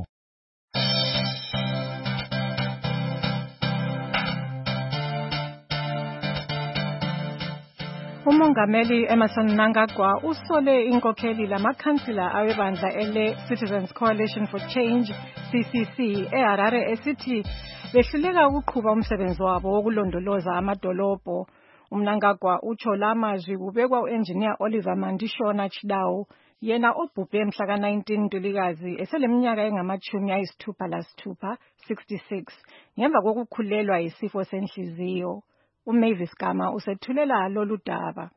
Umongameli Emmerson Mnangagwa usole inkokheli lamakhansila awebandla ele Citizens Coalition for Change C C C eHarare esithi behluleka ukuqhuba umsebenzi wabo wokulondoloza amadolobho. Umnangagwa utsho la mazwi kubekwa uengineer Oliver Mandishona Chidawu, yena obhubhe mhla ka nineteen Ntulikazi eseleminyaka engamachumi ayisithupha lasithupha sixty-six ngemva kokukhulelwa yisifo senhliziyo. uMavis Gama usethulela lolu daba.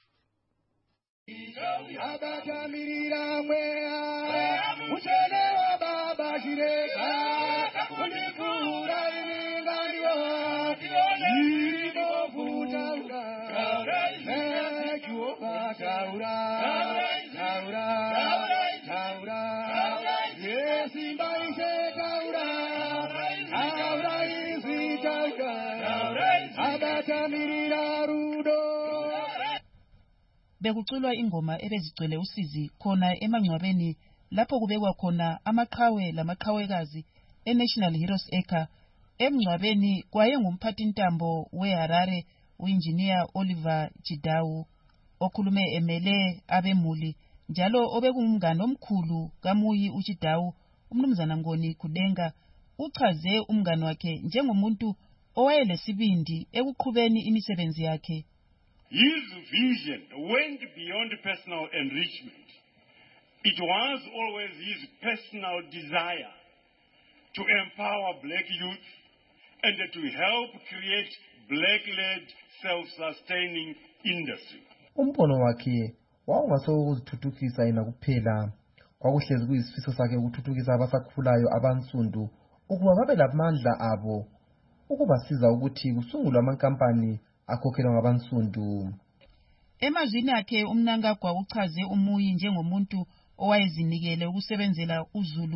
Bekuculwa ingoma ebezigcwele usizi khona emangcwabeni lapho kubekwa khona amaqhawe lamaqhawekazi eNational Heroes Acre. Emngcwabeni kwayengumphathi ntambo weHarare uengineer Oliver Chidawu okhulume emele abemuli njalo obekungumngane omkhulu kaMuyi uChidawu. Umnumzana Ngoni Kudenga uchaze umngane wakhe njengomuntu owayelesibindi ekuqhubeni imisebenzi yakhe. His vision went beyond personal enrichment. It was always his personal desire to empower black youth and to help create black-led self-sustaining industry. Umbono wakhe wawungasokuzithuthukisa yena kuphela, kwakuhlezi kuyisifiso sakhe ukuthuthukisa abasakhulayo abansundu ukuba babe lamandla abo ukubasiza ukuthi kusungulwe amankampani akhokhelwa ngabansundu. Emazwini akhe uMnangagwa uchaze uMuyi njengomuntu owayezinikele ukusebenzela uZulu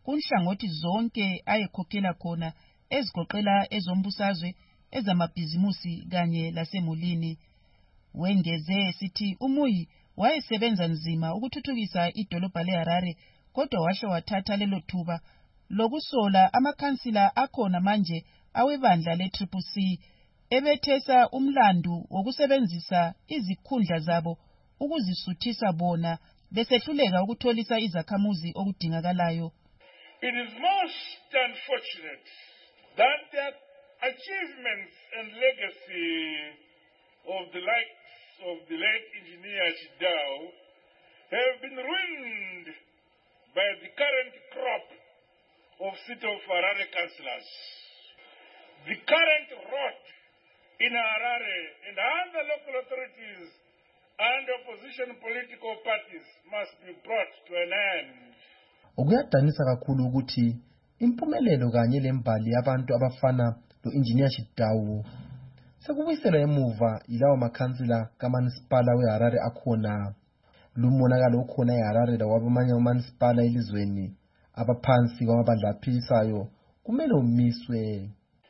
kunhlangothi zonke ayekhokhela khona ezigoqela ezombusazwe, ezamabhizimusi kanye lasemulini. Wengeze esithi uMuyi wayesebenza nzima ukuthuthukisa idolobha leHarare, kodwa wahle wathatha lelo thuba lokusola amakhansila akhona manje awebandla le-Triple C, ebethesa umlandu wokusebenzisa izikhundla zabo ukuzisuthisa bona besehluleka ukutholisa izakhamuzi okudingakalayo. It is most unfortunate that the achievements and legacy of the likes of the late engineer Chidao have been ruined by the current crop of City of Harare councillors. The current rot in Harare and other local authorities and opposition political parties must be brought to an end. Ukuyadanisa kakhulu ukuthi impumelelo kanye lembali yabantu abafana lo-engineer Chidao sekubuyiselwa emuva yilawo makhansila kaManisipala weHarare akhona. Lumonakalo okhona eHarare lawabamanye amanisipala elizweni abaphansi kwamabandla aphikisayo kumele umiswe.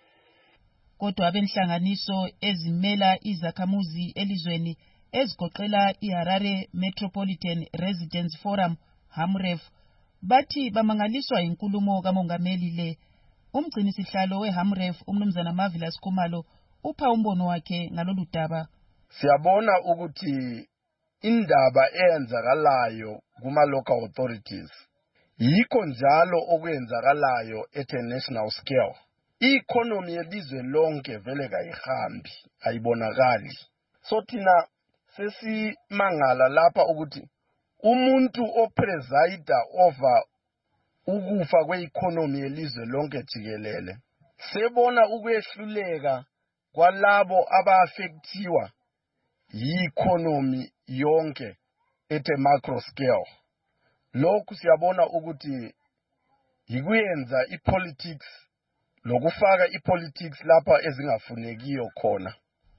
Kodwa abenhlanganiso ezimela izakhamuzi elizweni ezigoqela iHarare Metropolitan Residents Forum HAMREF bathi bamangaliswa inkulumo kamongameli le. Umgcinisihlalo weHAMREF umnumzana Marvelous Khumalo upha umbono wakhe ngalolu daba. Siyabona ukuthi indaba eyenzakalayo kuma local authorities yikho njalo okwenzakalayo at a national scale. I-economy yelizwe lonke vele kayihambi, ayibonakali. So thina sesimangala lapha ukuthi umuntu opresida over ukufa kwe-economy yelizwe lonke jikelele sebona ukwehluleka kwalabo aba-affectiwa yi-economy yonke at a macro scale. Lokhu siyabona ukuthi yikuyenza i-politics lokufaka i-politics lapha ezingafunekiyo khona.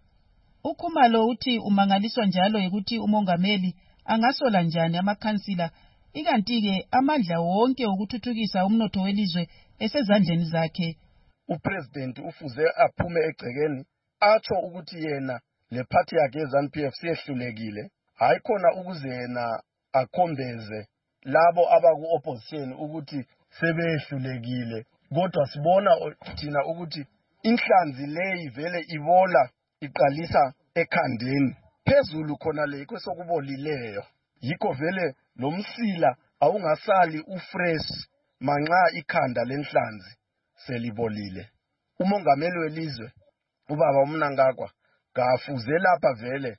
Ukhumalo uthi umangaliswa njalo ukuthi umongameli angasola njani amakhansila, ikanti-ke amandla wonke ukuthuthukisa umnotho welizwe esezandleni zakhe. Upresident ufuze aphume egcekeni atsho ukuthi yena le party yakhe ZANU-P F siyehlulekile, hayi khona ukuze yena akhombeze labo abaku-opposition ukuthi sebehlulekile. Kodwa sibona thina ukuthi inhlanzi leyi vele ibola iqalisa ekhandeni phezulu khona le kwesokubolileyo. Yikho vele lo msila awungasali ufresh manxa ikhanda lenhlanzi selibolile. Umongameli welizwe ubaba uMnangagwa kafuze lapha vele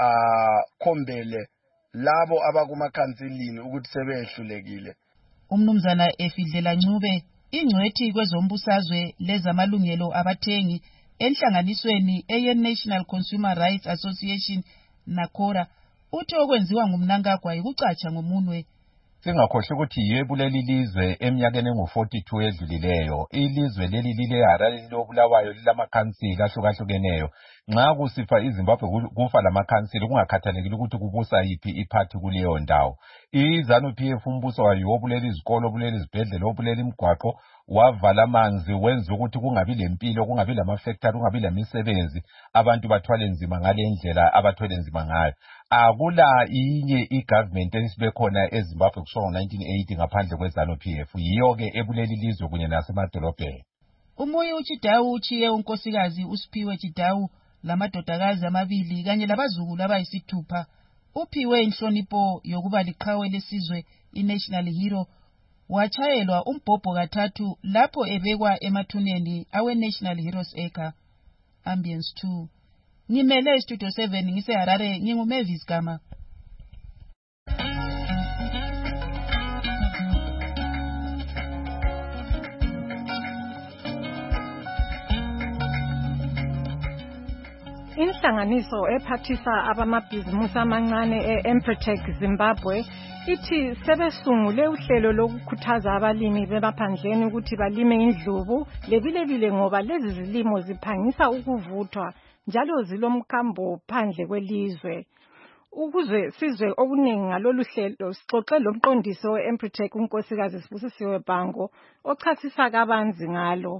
akhombele labo abakumakhansilini ukuthi sebehlulekile. Umnumzana Efidlela Ncube ingcwethi kwezombusazwe lezamalungelo abathengi enhlanganisweni eye-National Consumer Rights Association NACORA uthi okwenziwa nguMnangagwa ikucatsha ngomunwe. Singakhohle ukuthi yebo leli lizwe eminyakeni engu forty-two edlulileyo ilizwe leli lile Harare lilobulawayo lilamakhansila ahlukahlukeneyo. Nxa kusifa iZimbabwe kufa lamakhansila kungakhathalekile ukuthi kubusa yiphi iphathi kuleyo ndawo. iZANU-P F umbuso wayo obuleli izikolo, obuleli izibhedlela, obuleli imigwaqo, wavala amanzi, wenza ukuthi kungabi lempilo, kungabi lamafactory, kungabi lemisebenzi, abantu bathwale nzima ngale ndlela abathwele nzima ngayo. Akula inye igovernment esibe khona eZimbabwe kusho nineteen eighty ngaphandle kweZANU-P F, yiyo ke ebuleli lizwe kunye nasemadolobheni. Umoyi uChidao uchiye unkosikazi uSiphiwe Chidao lamadodakazi amabili kanye labazukulu abayisithupha. Uphiwe inhlonipho yokuba liqhawe lesizwe i-National Hero, wachayelwa umbhobho kathathu lapho ebekwa emathuneni awe-National Heroes Acre. Ambience two. Ngimele Studio seven ngiseHarare, nginguMavis Gama. Inhlanganiso ephathisa abamabhizimusi amancane e-Empretec Zimbabwe ithi sebesungule uhlelo lokukhuthaza abalimi bemaphandleni ukuthi balime indlubu lebilebile ngoba lezi zilimo ziphangisa ukuvuthwa njalo zilomkambo phandle kwelizwe. Ukuze sizwe okuningi ngalolu hlelo sixoxe lo mqondisi we-Empretec unkosikazi Sibusisiwe Bhango ochasisa kabanzi ngalo.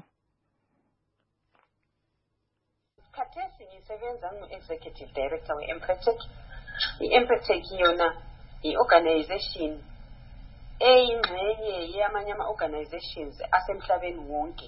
Khathesi ngisebenza ngu-Executive Director we-Empretec. I-Empretec yona i-organization eyingxenye yamanye ama-organizations asemhlabeni wonke.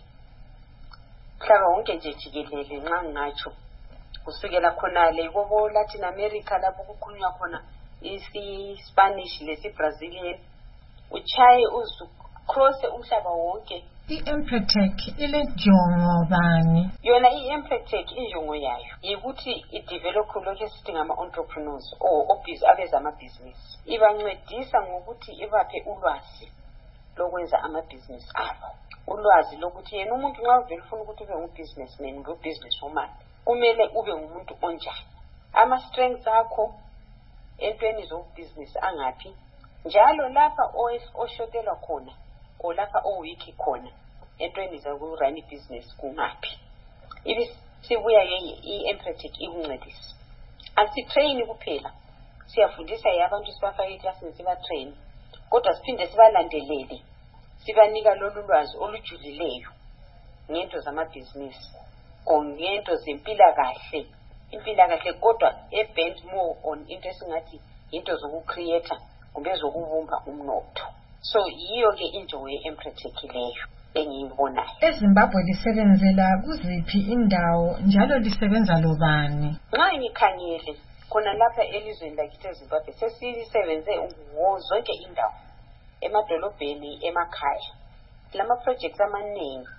Mhlaba wonke nje jikelele nxa ngatsho. Kusukela khonale kobo Latin America lapho kukhulunywa khona isi-Spanish lesi-Brazilian. Uchaye uzu cross umhlaba wonke. I-Empretec ile njongo bani? Yona i-Empretec injongo yayo yikuthi i-develop lokho esithi ngama-entrepreneurs or abezamabhizinisi. Ibancedisa ngokuthi ibaphe ulwazi lokwenza amabhizinisi abo. Ulwazi lokuthi yena umuntu nxa uvela ufuna ukuthi ube ngu-businessman ngu-businesswoman kumele ube ngumuntu onjani. Ama-strengths akho entweni zobhizinisi angaphi. Njalo lapha oshotelwa khona o lapha owiki khona entweni zokurun business kungaphi. Ibi sibuya yeye i-Empretec ikuncedisa. Asitrain kuphela. Siyafundisa yabantu sibafaka eclassini siba train. Kodwa siphinde sibalandelele. Sibanika lolu lwazi olujulileyo ngento zamabhizinisi. Ngento zempilakahle. Impilakahle kodwa e-bent more on into esingathi into zokucreate kumbe zokubumba umnotho. So yiyo ke injongo ye-Empretec leyo engiyibonayo. EZimbabwe lisebenzela kuziphi indawo njalo lisebenza lobani? Nxa ngikhangele khona lapha elizweni lakithi eZimbabwe sesisebenze zonke indawo emadolobheni emakhaya. Lama projects amaningi.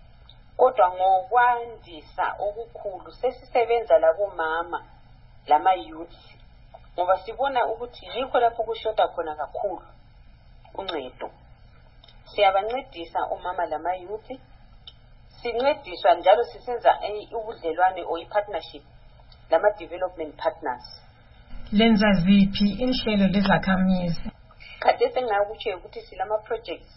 Kodwa ngokwandisa okukhulu sesisebenza labo mama lama youth. Ngoba sibona ukuthi yikho lapho kushota khona kakhulu uncedo. Siyabancedisa umama lama youth. Sincediswa njalo sisenza ubudlelwane or i-partnership lama development partners. Lenza ziphi inhlelo lezakhamizi? Kade sengakutsho ukuthi silama projects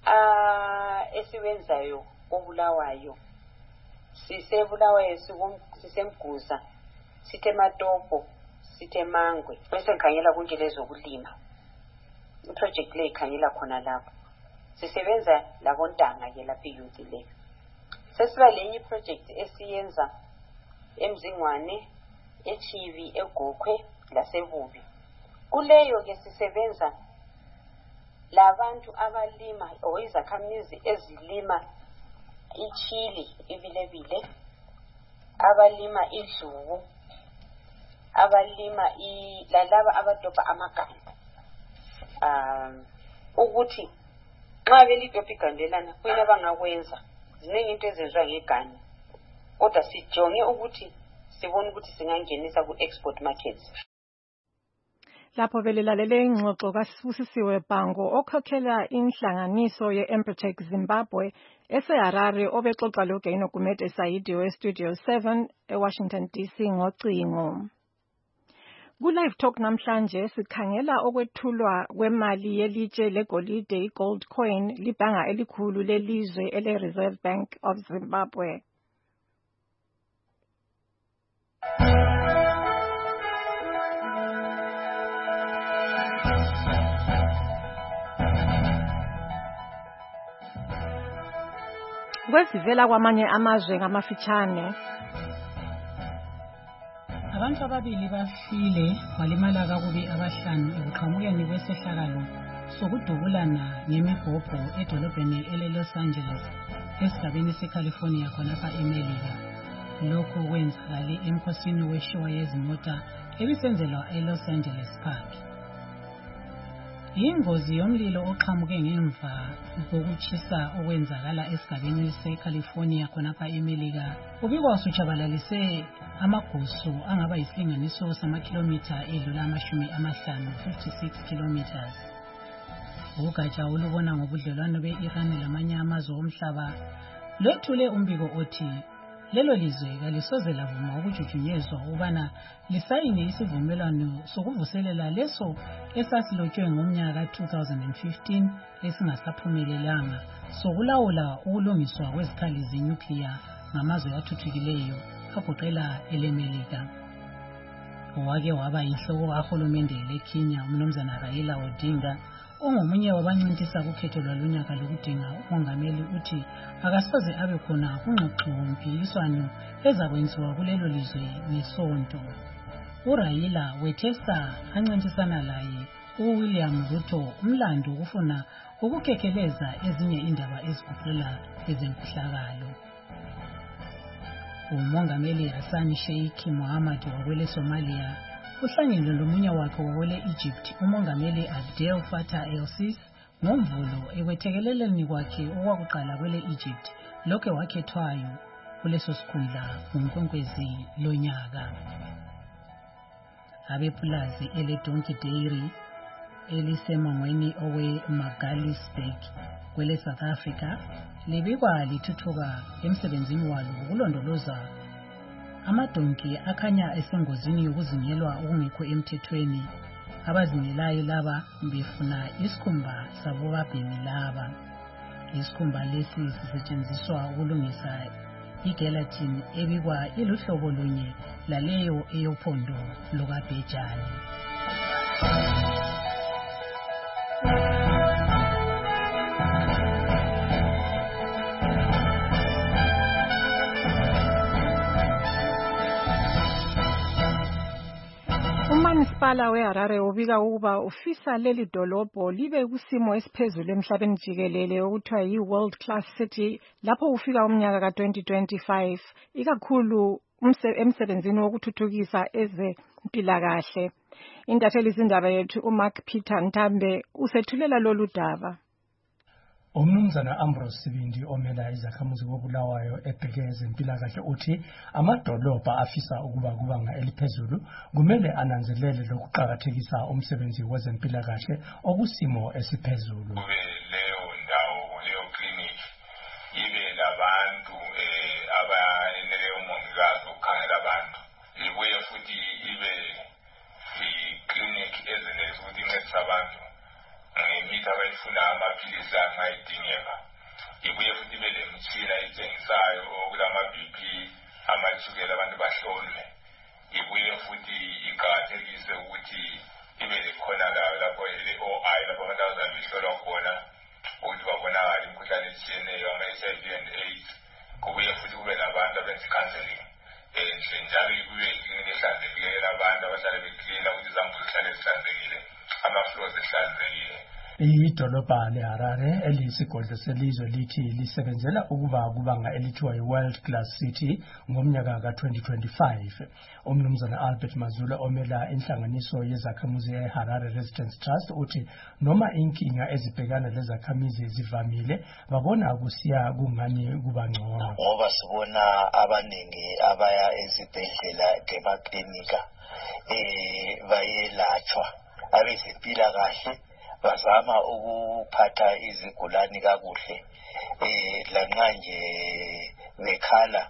ah esiwenzayo obulawayo. Sisebulawayo sisemguza, sithe Matopo, sithe Mangwe. Bese ngikhangela konke lezokulima. I-project le ikhangela khona lapho. Sisebenza labontanga ke lapha youth le. Sesiba lenye project esiyenza eMzingwane, eChivi, eGokhwe laseBubi. Kuleyo ke sisebenza labantu abalima or izakhamizi ezilima ichili ibilebile, abalima idlubu, abalima lalaba abadobha amaganda. Um ukuthi nxa belidobha igandelana kuyini abangakwenza. Ziningi into ezenziwa ngegani. Kodwa sijonge ukuthi sibone ukuthi singangenisa ku-export markets. Lapho belilalele ingxoxo kaSibusisiwe Bhango okhokhela inhlanganiso ye-Empretec Zimbabwe eseHarare obexoxa loGaino Gumede Saidi we-Studio seven eWashington D C ngocingo. Ku-Live Talk namhlanje sikhangela okwethulwa kwemali yelitshe legolide i-gold coin libhanga elikhulu lelizwe ele-Reserve Bank of Zimbabwe. Kwezivela kwamanye amazwe ngamafitshane. Abantu ababili bafile walimala kakubi abahlanu ekuqhamukeni kwesehlakalo sokudubulana ngemibhobho edolobheni ele-Los Angeles esigabeni seCalifornia khonapha eMelika. Lokhu kwenzakale emkhosini weshow yezimota ebisenzelwa eLos Angeles Park. Ingozi yomlilo oqhamuke ngemva kokutshisa okwenzakala esigabeni seCalifornia khonapha eMelika ubikwa usutshabalalise amagusu angaba yisilinganiso samakhilomitha edlula amashumi amahlanu fifty-six kilometers. Ugatsha olubona ngobudlelwano be-Iran lamanye amazwe omhlaba lwethule umbiko othi lelo lizwe kalisoze lavuma ukujujunyezwa ubana lisayine isivumelwano sokuvuselela leso esasilotshwe ngomnyaka two thousand fifteen esingasaphumelelanga sokulawula ukulungiswa kwezikhali zenyukliya ngamazwe athuthukileyo agoqela eleMelika. owake waba yinhloko kahulumende leKenya umnumzana Raila Odinga ongomunye wabancintisa kukhetho lwalunyaka lokudinga umongameli uthi akasoze abe khona kungxoxo mpikiswano ezakwenziwa kulelo lizwe ngesonto. uRaila wethesa ancintisana laye uWilliam Ruto umlando ukufuna ukukhekeleza ezinye indaba eziguqulela ezemfihlakalo. Umongameli Hassan Sheikh Mohamud wakwele Somalia uhlangene lomunye wakhe wakwele Egypt umongameli Abdel Fattah el-Sisi ngomvulo ekwethekeleleni kwakhe okwakuqala kwele Egypt lokho wakhethwayo kuleso sikhundla ngomkwenkwezi lonyaka. Abepulazi ele Donkey Dairy elisemangweni owe Magaliesburg kwele South Africa libikwa lithuthuka emsebenzini walo ukulondoloza amadonki akhanya esengozini yokuzingelwa okungekho emthethweni. Abazingelayo laba befuna isikhumba sabo babhemi laba. Isikhumba lesi sisetshenziswa ukulungisa igelatin ebikwa iluhlobo lunye laleyo eyophondo lokabhejane. uMasipala weHarare ubika ukuba ufisa leli dolobho libe kusimo esiphezulu emhlabeni jikelele okuthiwa yi-World Class City lapho ufika umnyaka ka twenty twenty-five ikakhulu emsebenzini wokuthuthukisa ezempilakahle. Intatheli izindaba yethu uMark Peter Ntambe usethulela lolu daba. Umnumzana Ambrose Sibindi omela izakhamuzi koBulawayo ebheke ezempilakahle uthi amadolobha afisa ukuba kubanga eliphezulu kumele ananzelele lokuqhakathekisa umsebenzi wezempilakahle okusimo esiphezulu. Leyo ndawo leyo clinic ibe labantu abayenele umongikazi ukukhangela abantu, ibuye futhi ibe i-clinic ezenelisa ukuthi incedise abantu ngemithi abayifuna amaphilisi angayidingeka. Ibuye futhi ibe lemitshina ethengisayo okulama-B P amashukela abantu bahlolwe. Ibuye futhi iqakathekise ukuthi ibe lekhona lapho ele-O I lapho abantu abazabe behlolwa khona ukuthi babonakale imikhuhlane etshiyeneyo ama-H I V and AIDS. Kubuye futhi kube nabantu abenza i-counseling enhle njalo ibuye iklinika ehlanzekileyo abantu abahlale beklina ukuthi izambuzi zihlale zihlanzekile, ama-floors ehlanzekile. Idolobha leHarare eliyisigodlo selizwe lithi lisebenzela ukuba kubanga elithiwa yi-World Class City ngomnyaka ka twenty twenty-five. Umnumzana Albert Mazula omela inhlanganiso yezakhamuzi yeHarare Residence Trust uthi noma inkinga ezibhekana lezakhamizi zivamile babona kusiya kungani kuba ngcono. Ngoba sibona abaningi abaya ezibhedlela emaklinika eh bayelatshwa abezempilakahle bazama ukuphatha izigulani kakuhle eh lanxa nje bekhala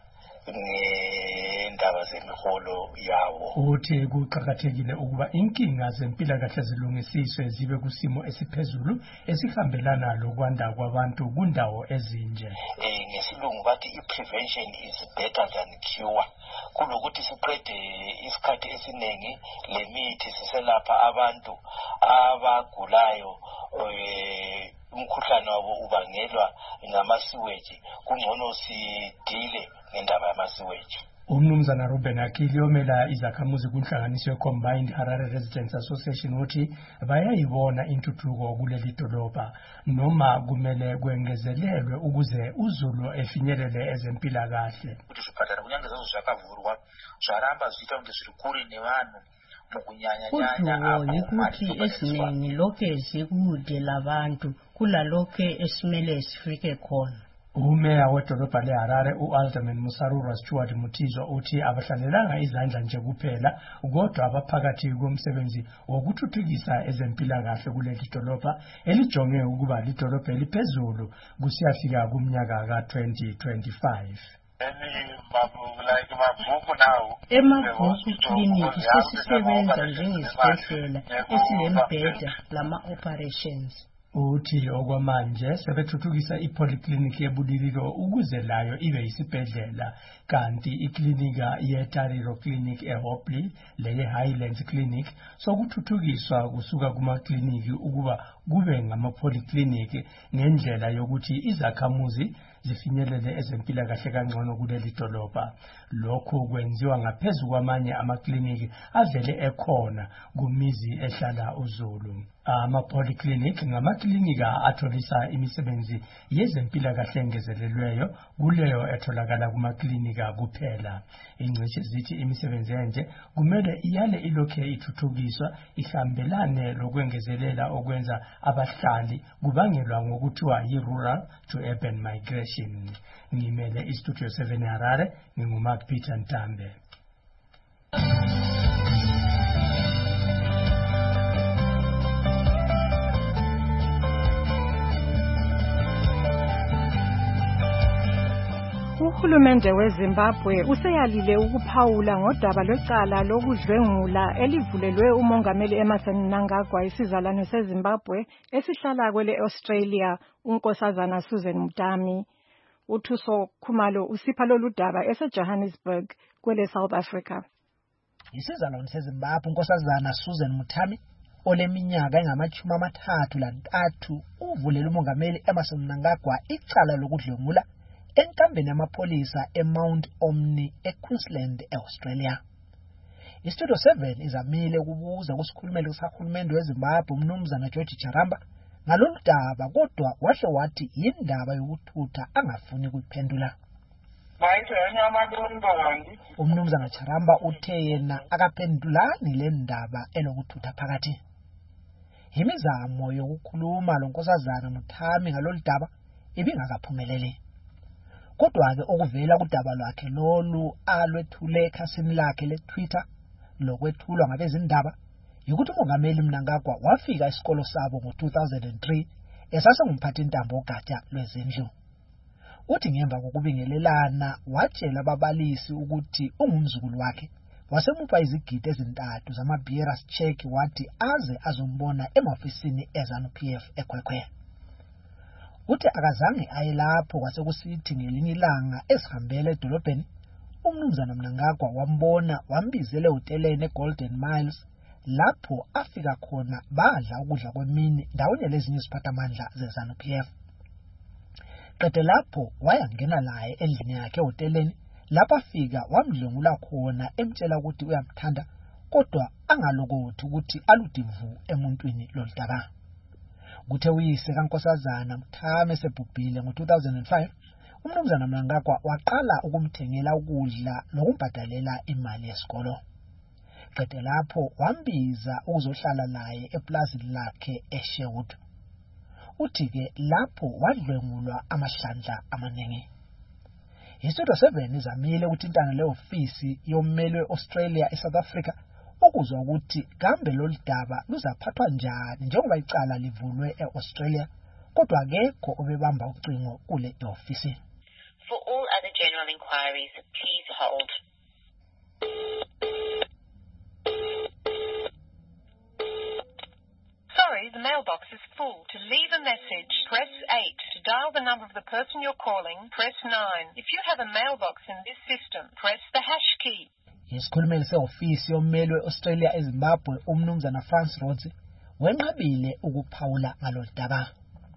ngendaba zemiholo yawo. Uthi kuqhakathekile ukuba inkinga zempilakahle zilungisiswe zibe kusimo esiphezulu esihambelana lokwanda kwabantu kundawo ezinje. Eh ngesilungu bathi i-prevention is better than cure. Kulokuthi siqede isikhathi esiningi lemithi siselapha abantu abagulayo eh umkhuhlane wabo ubangelwa ngamasiweji, kungcono sidile ngendaba yamasiweji. Umnumzana Ruben Akili omela izakhamuzi kunhlanganiso ye-Combined Harare Residents Association uthi bayayibona intuthuko kuleli dolobha noma kumele kwengezelelwe ukuze uzulu efinyelele ezempilakahle. Kuti zvipatara kunyange zvazvo zvakavhurwa zvaramba zviita kunge zviri kure nevanhu Kudwo yikuthi esiningi lokhe zikude labantu kulalokhe esimele sifike khona. Umeya wedolobha leHarare u-Alderman Musarura Stewart Mutizwa uthi abahlalelanga izandla nje kuphela kodwa abaphakathi komsebenzi wokuthuthukisa ezempilakahle kuleli dolobha elijonge ukuba lidolobha eliphezulu kusiyafika kumnyaka ka twenty twenty-five. Emabhuku kliniki sesisebenza njengesibhedlela esilembheda lama-operations. uthi okwamanje sebethuthukisa ipolyclinic yebulililo ukuze layo ibe yisibhedlela kanti iklinika yeTariro Clinic eHopley leye Highlands Clinic sokuthuthukiswa kusuka kumakliniki ukuba kube ngamapolyclinic ngendlela yokuthi izakhamuzi zifinyelele ezempilakahle kangcono kuleli dolobha. Lokho kwenziwa ngaphezulu kwamanye amakliniki avele ekhona kumizi ehlala uZulu. Ama-polyclinic ngamaklinika atholisa imisebenzi yezempilakahle engezelelweyo kuleyo etholakala kumaklinika kuphela. Ingcitshi zithi imisebenzi enje kumele iyale ilokhe ithuthukiswa ihambelane lokwengezelela okwenza abahlali kubangelwa ngokuthiwa yi-rural to urban migration. Ngimele iStudio seven Harare, nginguMark Peter Ntambe. Uhulumende weZimbabwe useyalile ukuphawula ngodaba lwecala lokudlwengula elivulelwe umongameli Emmerson Mnangagwa isizalwane seZimbabwe esihlala kwele Australia unkosazana Susan Mutami. Uthuso Khumalo usipha lolu daba eseJohannesburg kwele South Africa. Isizalwane seZimbabwe unkosazana Susan Mutami oleminyaka engamachumi amathathu lantathu uvulela umongameli Emmerson Mnangagwa icala lokudlwengula enkambeni yamapolisa eMount Omni eQueensland eAustralia. iStudio seven izamile ukubuza kusikhulumeli sakahulumende weZimbabwe umnumzana George Charamba ngalolu daba kodwa wahle wathi yindaba yokuthutha angafuni kuyiphendula. Umnumzana Charamba uthe yena akaphendulani le ndaba elokuthutha phakathi. Imizamo yokukhuluma lonkosazana Mutami ngalolu daba ibingakaphumeleli. Kodwa ke okuvela kudaba lwakhe lolu alwethule ekhasini lakhe leTwitter lokwethulwa ngabezindaba ukuthi umongameli Mnangagwa wafika esikolo sabo ngo-two thousand three esasengumphathi intambo ogatsha lwezindlu. Uthi ngemva kokubingelelana watshela ababalisi ukuthi ungumzukulu wakhe wasemupha izigidi ezintathu zama-bearers check wathi aze azombona emafisini eZANU-P F eKwekwele. Uthi akazange aye lapho kwasekusithi ngelinye ilanga esihambele edolobheni umnumzana Mnangagwa wambona wambizele hoteleni eGolden Miles lapho afika khona badla ukudla kwemini ndawonye lezinye iziphathamandla zeZANU-P F. Qede lapho wayangena laye endlini yakhe ehoteleni lapho afika wamdlwengula khona emtshela ukuthi uyamthanda kodwa angalokothi ukuthi aludivu emuntwini loludaba. Kuthe uyise kankosazana Mutami esebhubhile ngo-two thousand five umnumzana Mnangagwa waqala ukumthengela ukudla nokumbhadalela imali yesikolo. Qede lapho wambiza ukuzohlala naye eplazini lakhe eSherwood. Uthi ke lapho wadlwengulwa amahlandla amaningi. iStudio seven izamile ukuthintana leofisi yommeli weAustralia eSouth Africa ukuzwa ukuthi kambe lolu daba luzaphathwa njani njengoba icala livulwe eAustralia kodwa akekho obebamba ucingo kule ofisi. For all other general inquiries, please hold. Sorry, the mailbox is full. To leave a message, press eight. To dial the number of the person you're calling, press nine. If you have a mailbox in this system, press the hash key. Isikhulumeli seofisi yommeli weAustralia eZimbabwe umnumzana Frans Rhodes wenqabile ukuphawula ngalolu daba.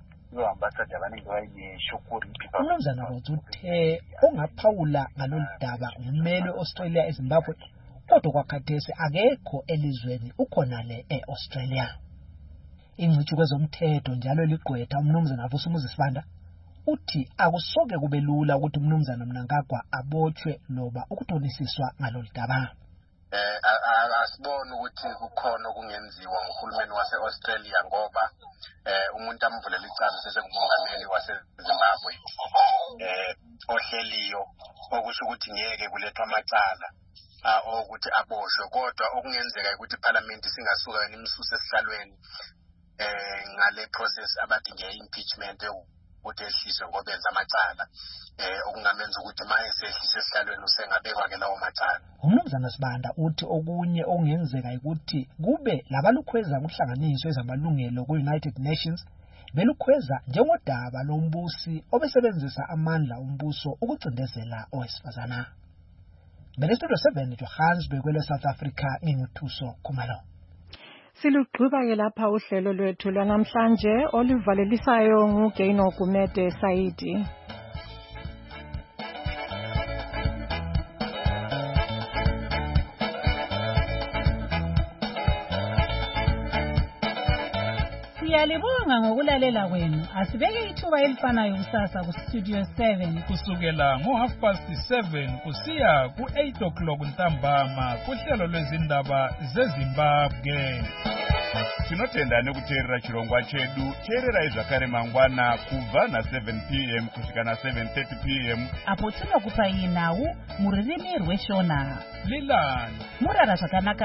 Umnumzana Rhodes uthe ongaphawula ngalolu daba ngummeli weAustralia eZimbabwe kodwa kwakhathesi akekho elizweni ukhona le eAustralia. Ingcitshi kwezomthetho njalo ligqwetha umnumzana Vusumuzi Sibanda uthi akusoke kube lula ukuthi umnumzana Mnangagwa abotshwe loba ukuthonisiswa ngalolu daba. Eh asibona ukuthi kukhona okungenziwa nguhulumeni waseAustralia ngoba eh umuntu amvulela icala sesengumongameli waseZimbabwe eh ohleliyo okusho ukuthi ngeke kulethwa amacala ah ukuthi aboshwe kodwa okungenzeka ukuthi iParliament singasuka imisusa esihlalweni eh ngale process abathi nge impeachment ukuthi ehliswe ngoba enza amacala eh okungamenza ukuthi maye sehlise esihlalweni usengabekwa ke lawo macala. Umnumzana Sibanda uthi okunye okungenzeka ukuthi kube labalukhweza kuhlanganiswe ezamalungelo ku-United Nations belukhweza njengodaba lombusi obesebenzisa amandla ombuso ukucindezela owesifazana. Benestudio seven Johannesburg kwele South Africa nginguthuso Khumalo. Silugqiba ke lapha uhlelo lwethu lwanamhlanje olivalelisayo nguGaino Gumede Saidi. Siyalibonga ngokulalela kwenu. Asibeke ithuba elifanayo kusasa ku Studio seven kusukela ngo half past seven kusiya ku eight o'clock ntambama kuhlelo lwezindaba zeZimbabwe. Tinotenda kuteerera chirongwa chedu. Teerera zvakare mangwana kubva na seven p m kusvika na seven thirty p m apo tinokupa iyi nhau muririmi rweshona. Lilani murara zvakanaka.